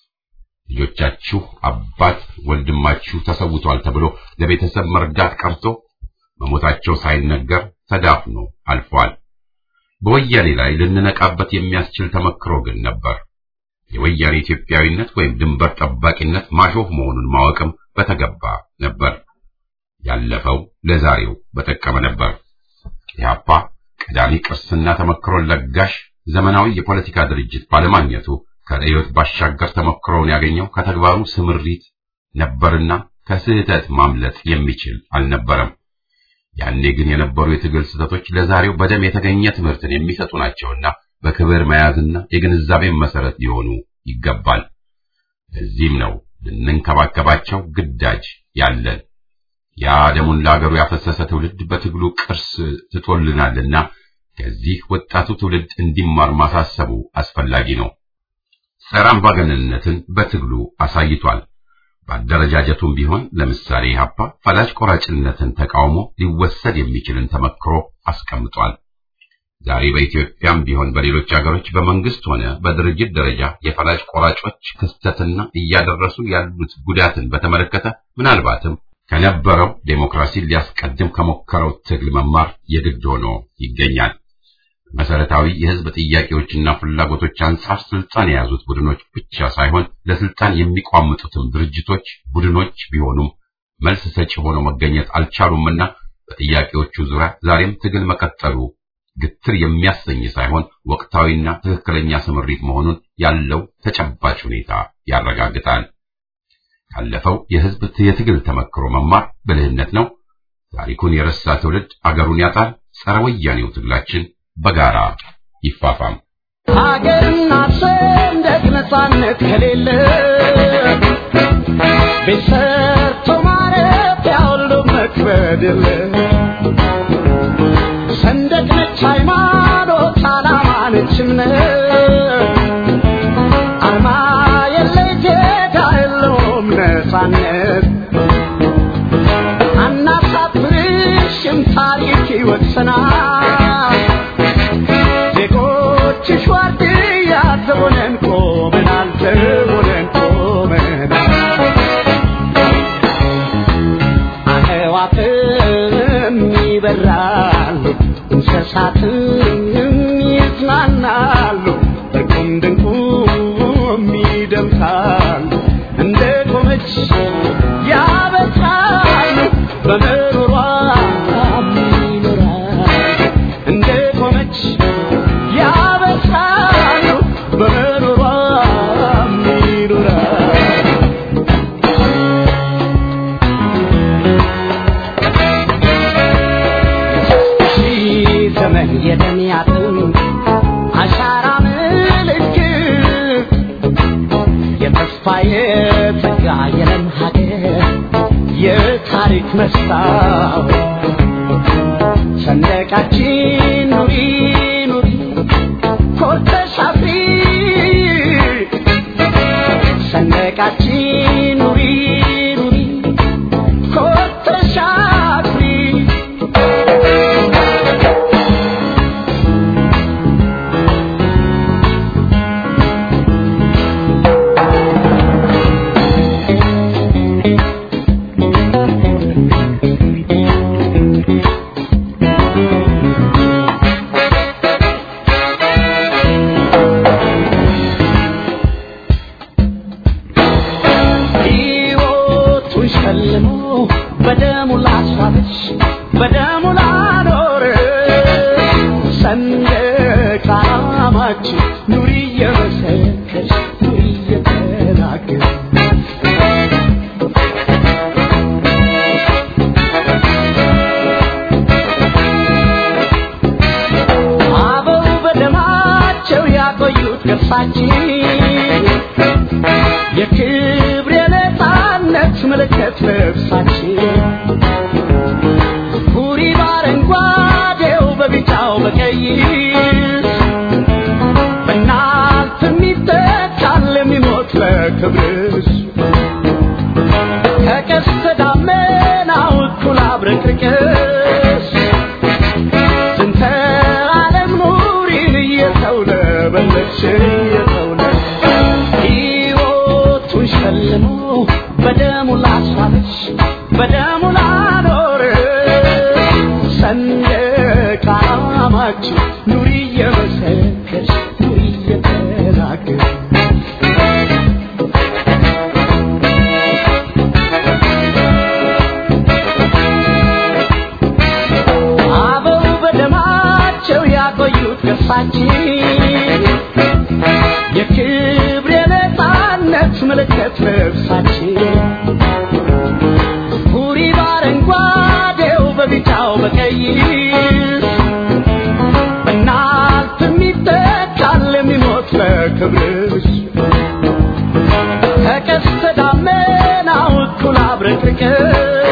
ልጆቻችሁ አባት ወንድማችሁ ተሰውቷል ተብሎ ለቤተሰብ መርዳት ቀርቶ መሞታቸው ሳይነገር ተዳፍኖ አልፏል። በወያኔ ላይ ልንነቃበት የሚያስችል ተመክሮ ግን ነበር። የወያኔ ኢትዮጵያዊነት ወይም ድንበር ጠባቂነት ማሾፍ መሆኑን ማወቅም በተገባ ነበር። ያለፈው ለዛሬው በጠቀመ ነበር። ኢህአፓ ቀዳሚ ቅርስና ተመክሮን ለጋሽ ዘመናዊ የፖለቲካ ድርጅት ባለማግኘቱ ከርዕዮት ባሻገር ተመክሮውን ያገኘው ከተግባሩ ስምሪት ነበርና ከስህተት ማምለጥ የሚችል አልነበረም። ያኔ ግን የነበሩ የትግል ስህተቶች ለዛሬው በደም የተገኘ ትምህርትን የሚሰጡ ናቸውና በክብር መያዝና የግንዛቤን መሰረት ሊሆኑ ይገባል። ለዚህም ነው ልንንከባከባቸው ግዳጅ ያለን። ያ ደሙን ለአገሩ ያፈሰሰ ትውልድ በትግሉ ቅርስ ትቶልናልና ከዚህ ወጣቱ ትውልድ እንዲማር ማሳሰቡ አስፈላጊ ነው። ጸረ አምባገነንነትን በትግሉ አሳይቷል። በአደረጃጀቱም ቢሆን ለምሳሌ ኢህአፓ ፈላጭ ቆራጭነትን ተቃውሞ ሊወሰድ የሚችልን ተመክሮ አስቀምጧል። ዛሬ በኢትዮጵያም ቢሆን በሌሎች ሀገሮች በመንግስት ሆነ በድርጅት ደረጃ የፈላጭ ቆራጮች ክስተትና እያደረሱ ያሉት ጉዳትን በተመለከተ ምናልባትም ከነበረው ዴሞክራሲን ሊያስቀድም ከሞከረው ትግል መማር የግድ ሆኖ ይገኛል። መሰረታዊ የህዝብ ጥያቄዎችና ፍላጎቶች አንጻር ስልጣን የያዙት ቡድኖች ብቻ ሳይሆን ለስልጣን የሚቋምጡትም ድርጅቶች ቡድኖች ቢሆኑም መልስ ሰጪ ሆነው መገኘት አልቻሉምና በጥያቄዎቹ ዙሪያ ዛሬም ትግል መቀጠሉ ግትር የሚያሰኝ ሳይሆን ወቅታዊና ትክክለኛ ስምሪት መሆኑን ያለው ተጨባጭ ሁኔታ ያረጋግጣል። ካለፈው የህዝብ የትግል ተመክሮ መማር ብልህነት ነው። ታሪኩን የረሳ ትውልድ አገሩን ያጣል። ጸረ ወያኔው ትግላችን በጋራ ይፋፋም። አገርና ሰንደቅ ነፃነት ከሌለ በሰርቶ ማረፊያ ሁሉ መክበድ የለ። ሰንደቅ ነች ሃይማኖት፣ ዓላማ ነች እምነት፣ አርማ የለ ጌታ የለውም ነፃነት። አናሳፍርሽም ታሪክ ይወቅሰናል፣ ዜጎችሽ ዋርድያ ተሆነን ቆመናል፣ ተሆነን ቆመናል። አዕዋፍም ይበራሉ፣ እንስሳትም ይዝናናሉ፣ እርቁም ድንቁም ይደምቃሉ። እንደ ቆመች ያበስራሉ፣ በምሮሯ ይኖራሉ። እንደ ቆመች ያበስራሉ፣ በምሮሯ ይኖራሉ። ዘመን የደም ያጥም አሻራ ምልክት፣ የተስፋ የጸጋ የለም ሀገር የታሪክ መስታወት። ሰንደቃችን ኑሪ ኑሪ ኮርተሽ አፍሪ፣ ሰንደቃችን ኑሪ ኑሪ ኮርተሽ አፍሪ። በደሙ ላስዋበች በደሙ ላኖር ሰንደቅ ዓላማችን ኑሪ እየመሰከርሽ ኑሪ እየተናገርሽ። አበው በደማቸው ያቆዩት ገድፋችን የክብር የነፃነት ምልክት ልብሳችን። ኩሪ በአረንጓዴው በቢጫው በቀይ በእናት የሚተካል የሚሞት ለክብርሽ። ከቀስተ ደመናው እኩል አብረቅርቅሽ ዝንተ ዓለም ኑሪን እየተውለበለብሽ ሕይወቱን ሸልሞ በደሙ ላስዋበች በደሙ ላኖር ሰንደቅ ዓላማችን ኑሪ እየመሰከርሽ ኑሪ እየተናገርሽ። አበው በደማቸው ያቆዩት ገድፋችን የክብር የነፃነት ምልክት ልብሳችን። ኩሪ በአረንጓዴው በቢጫው በቀይ በእናት የሚተካል የሚሞት ለክብርሽ። ከቀስተ ደመናው እኩል አብረቅርቅሽ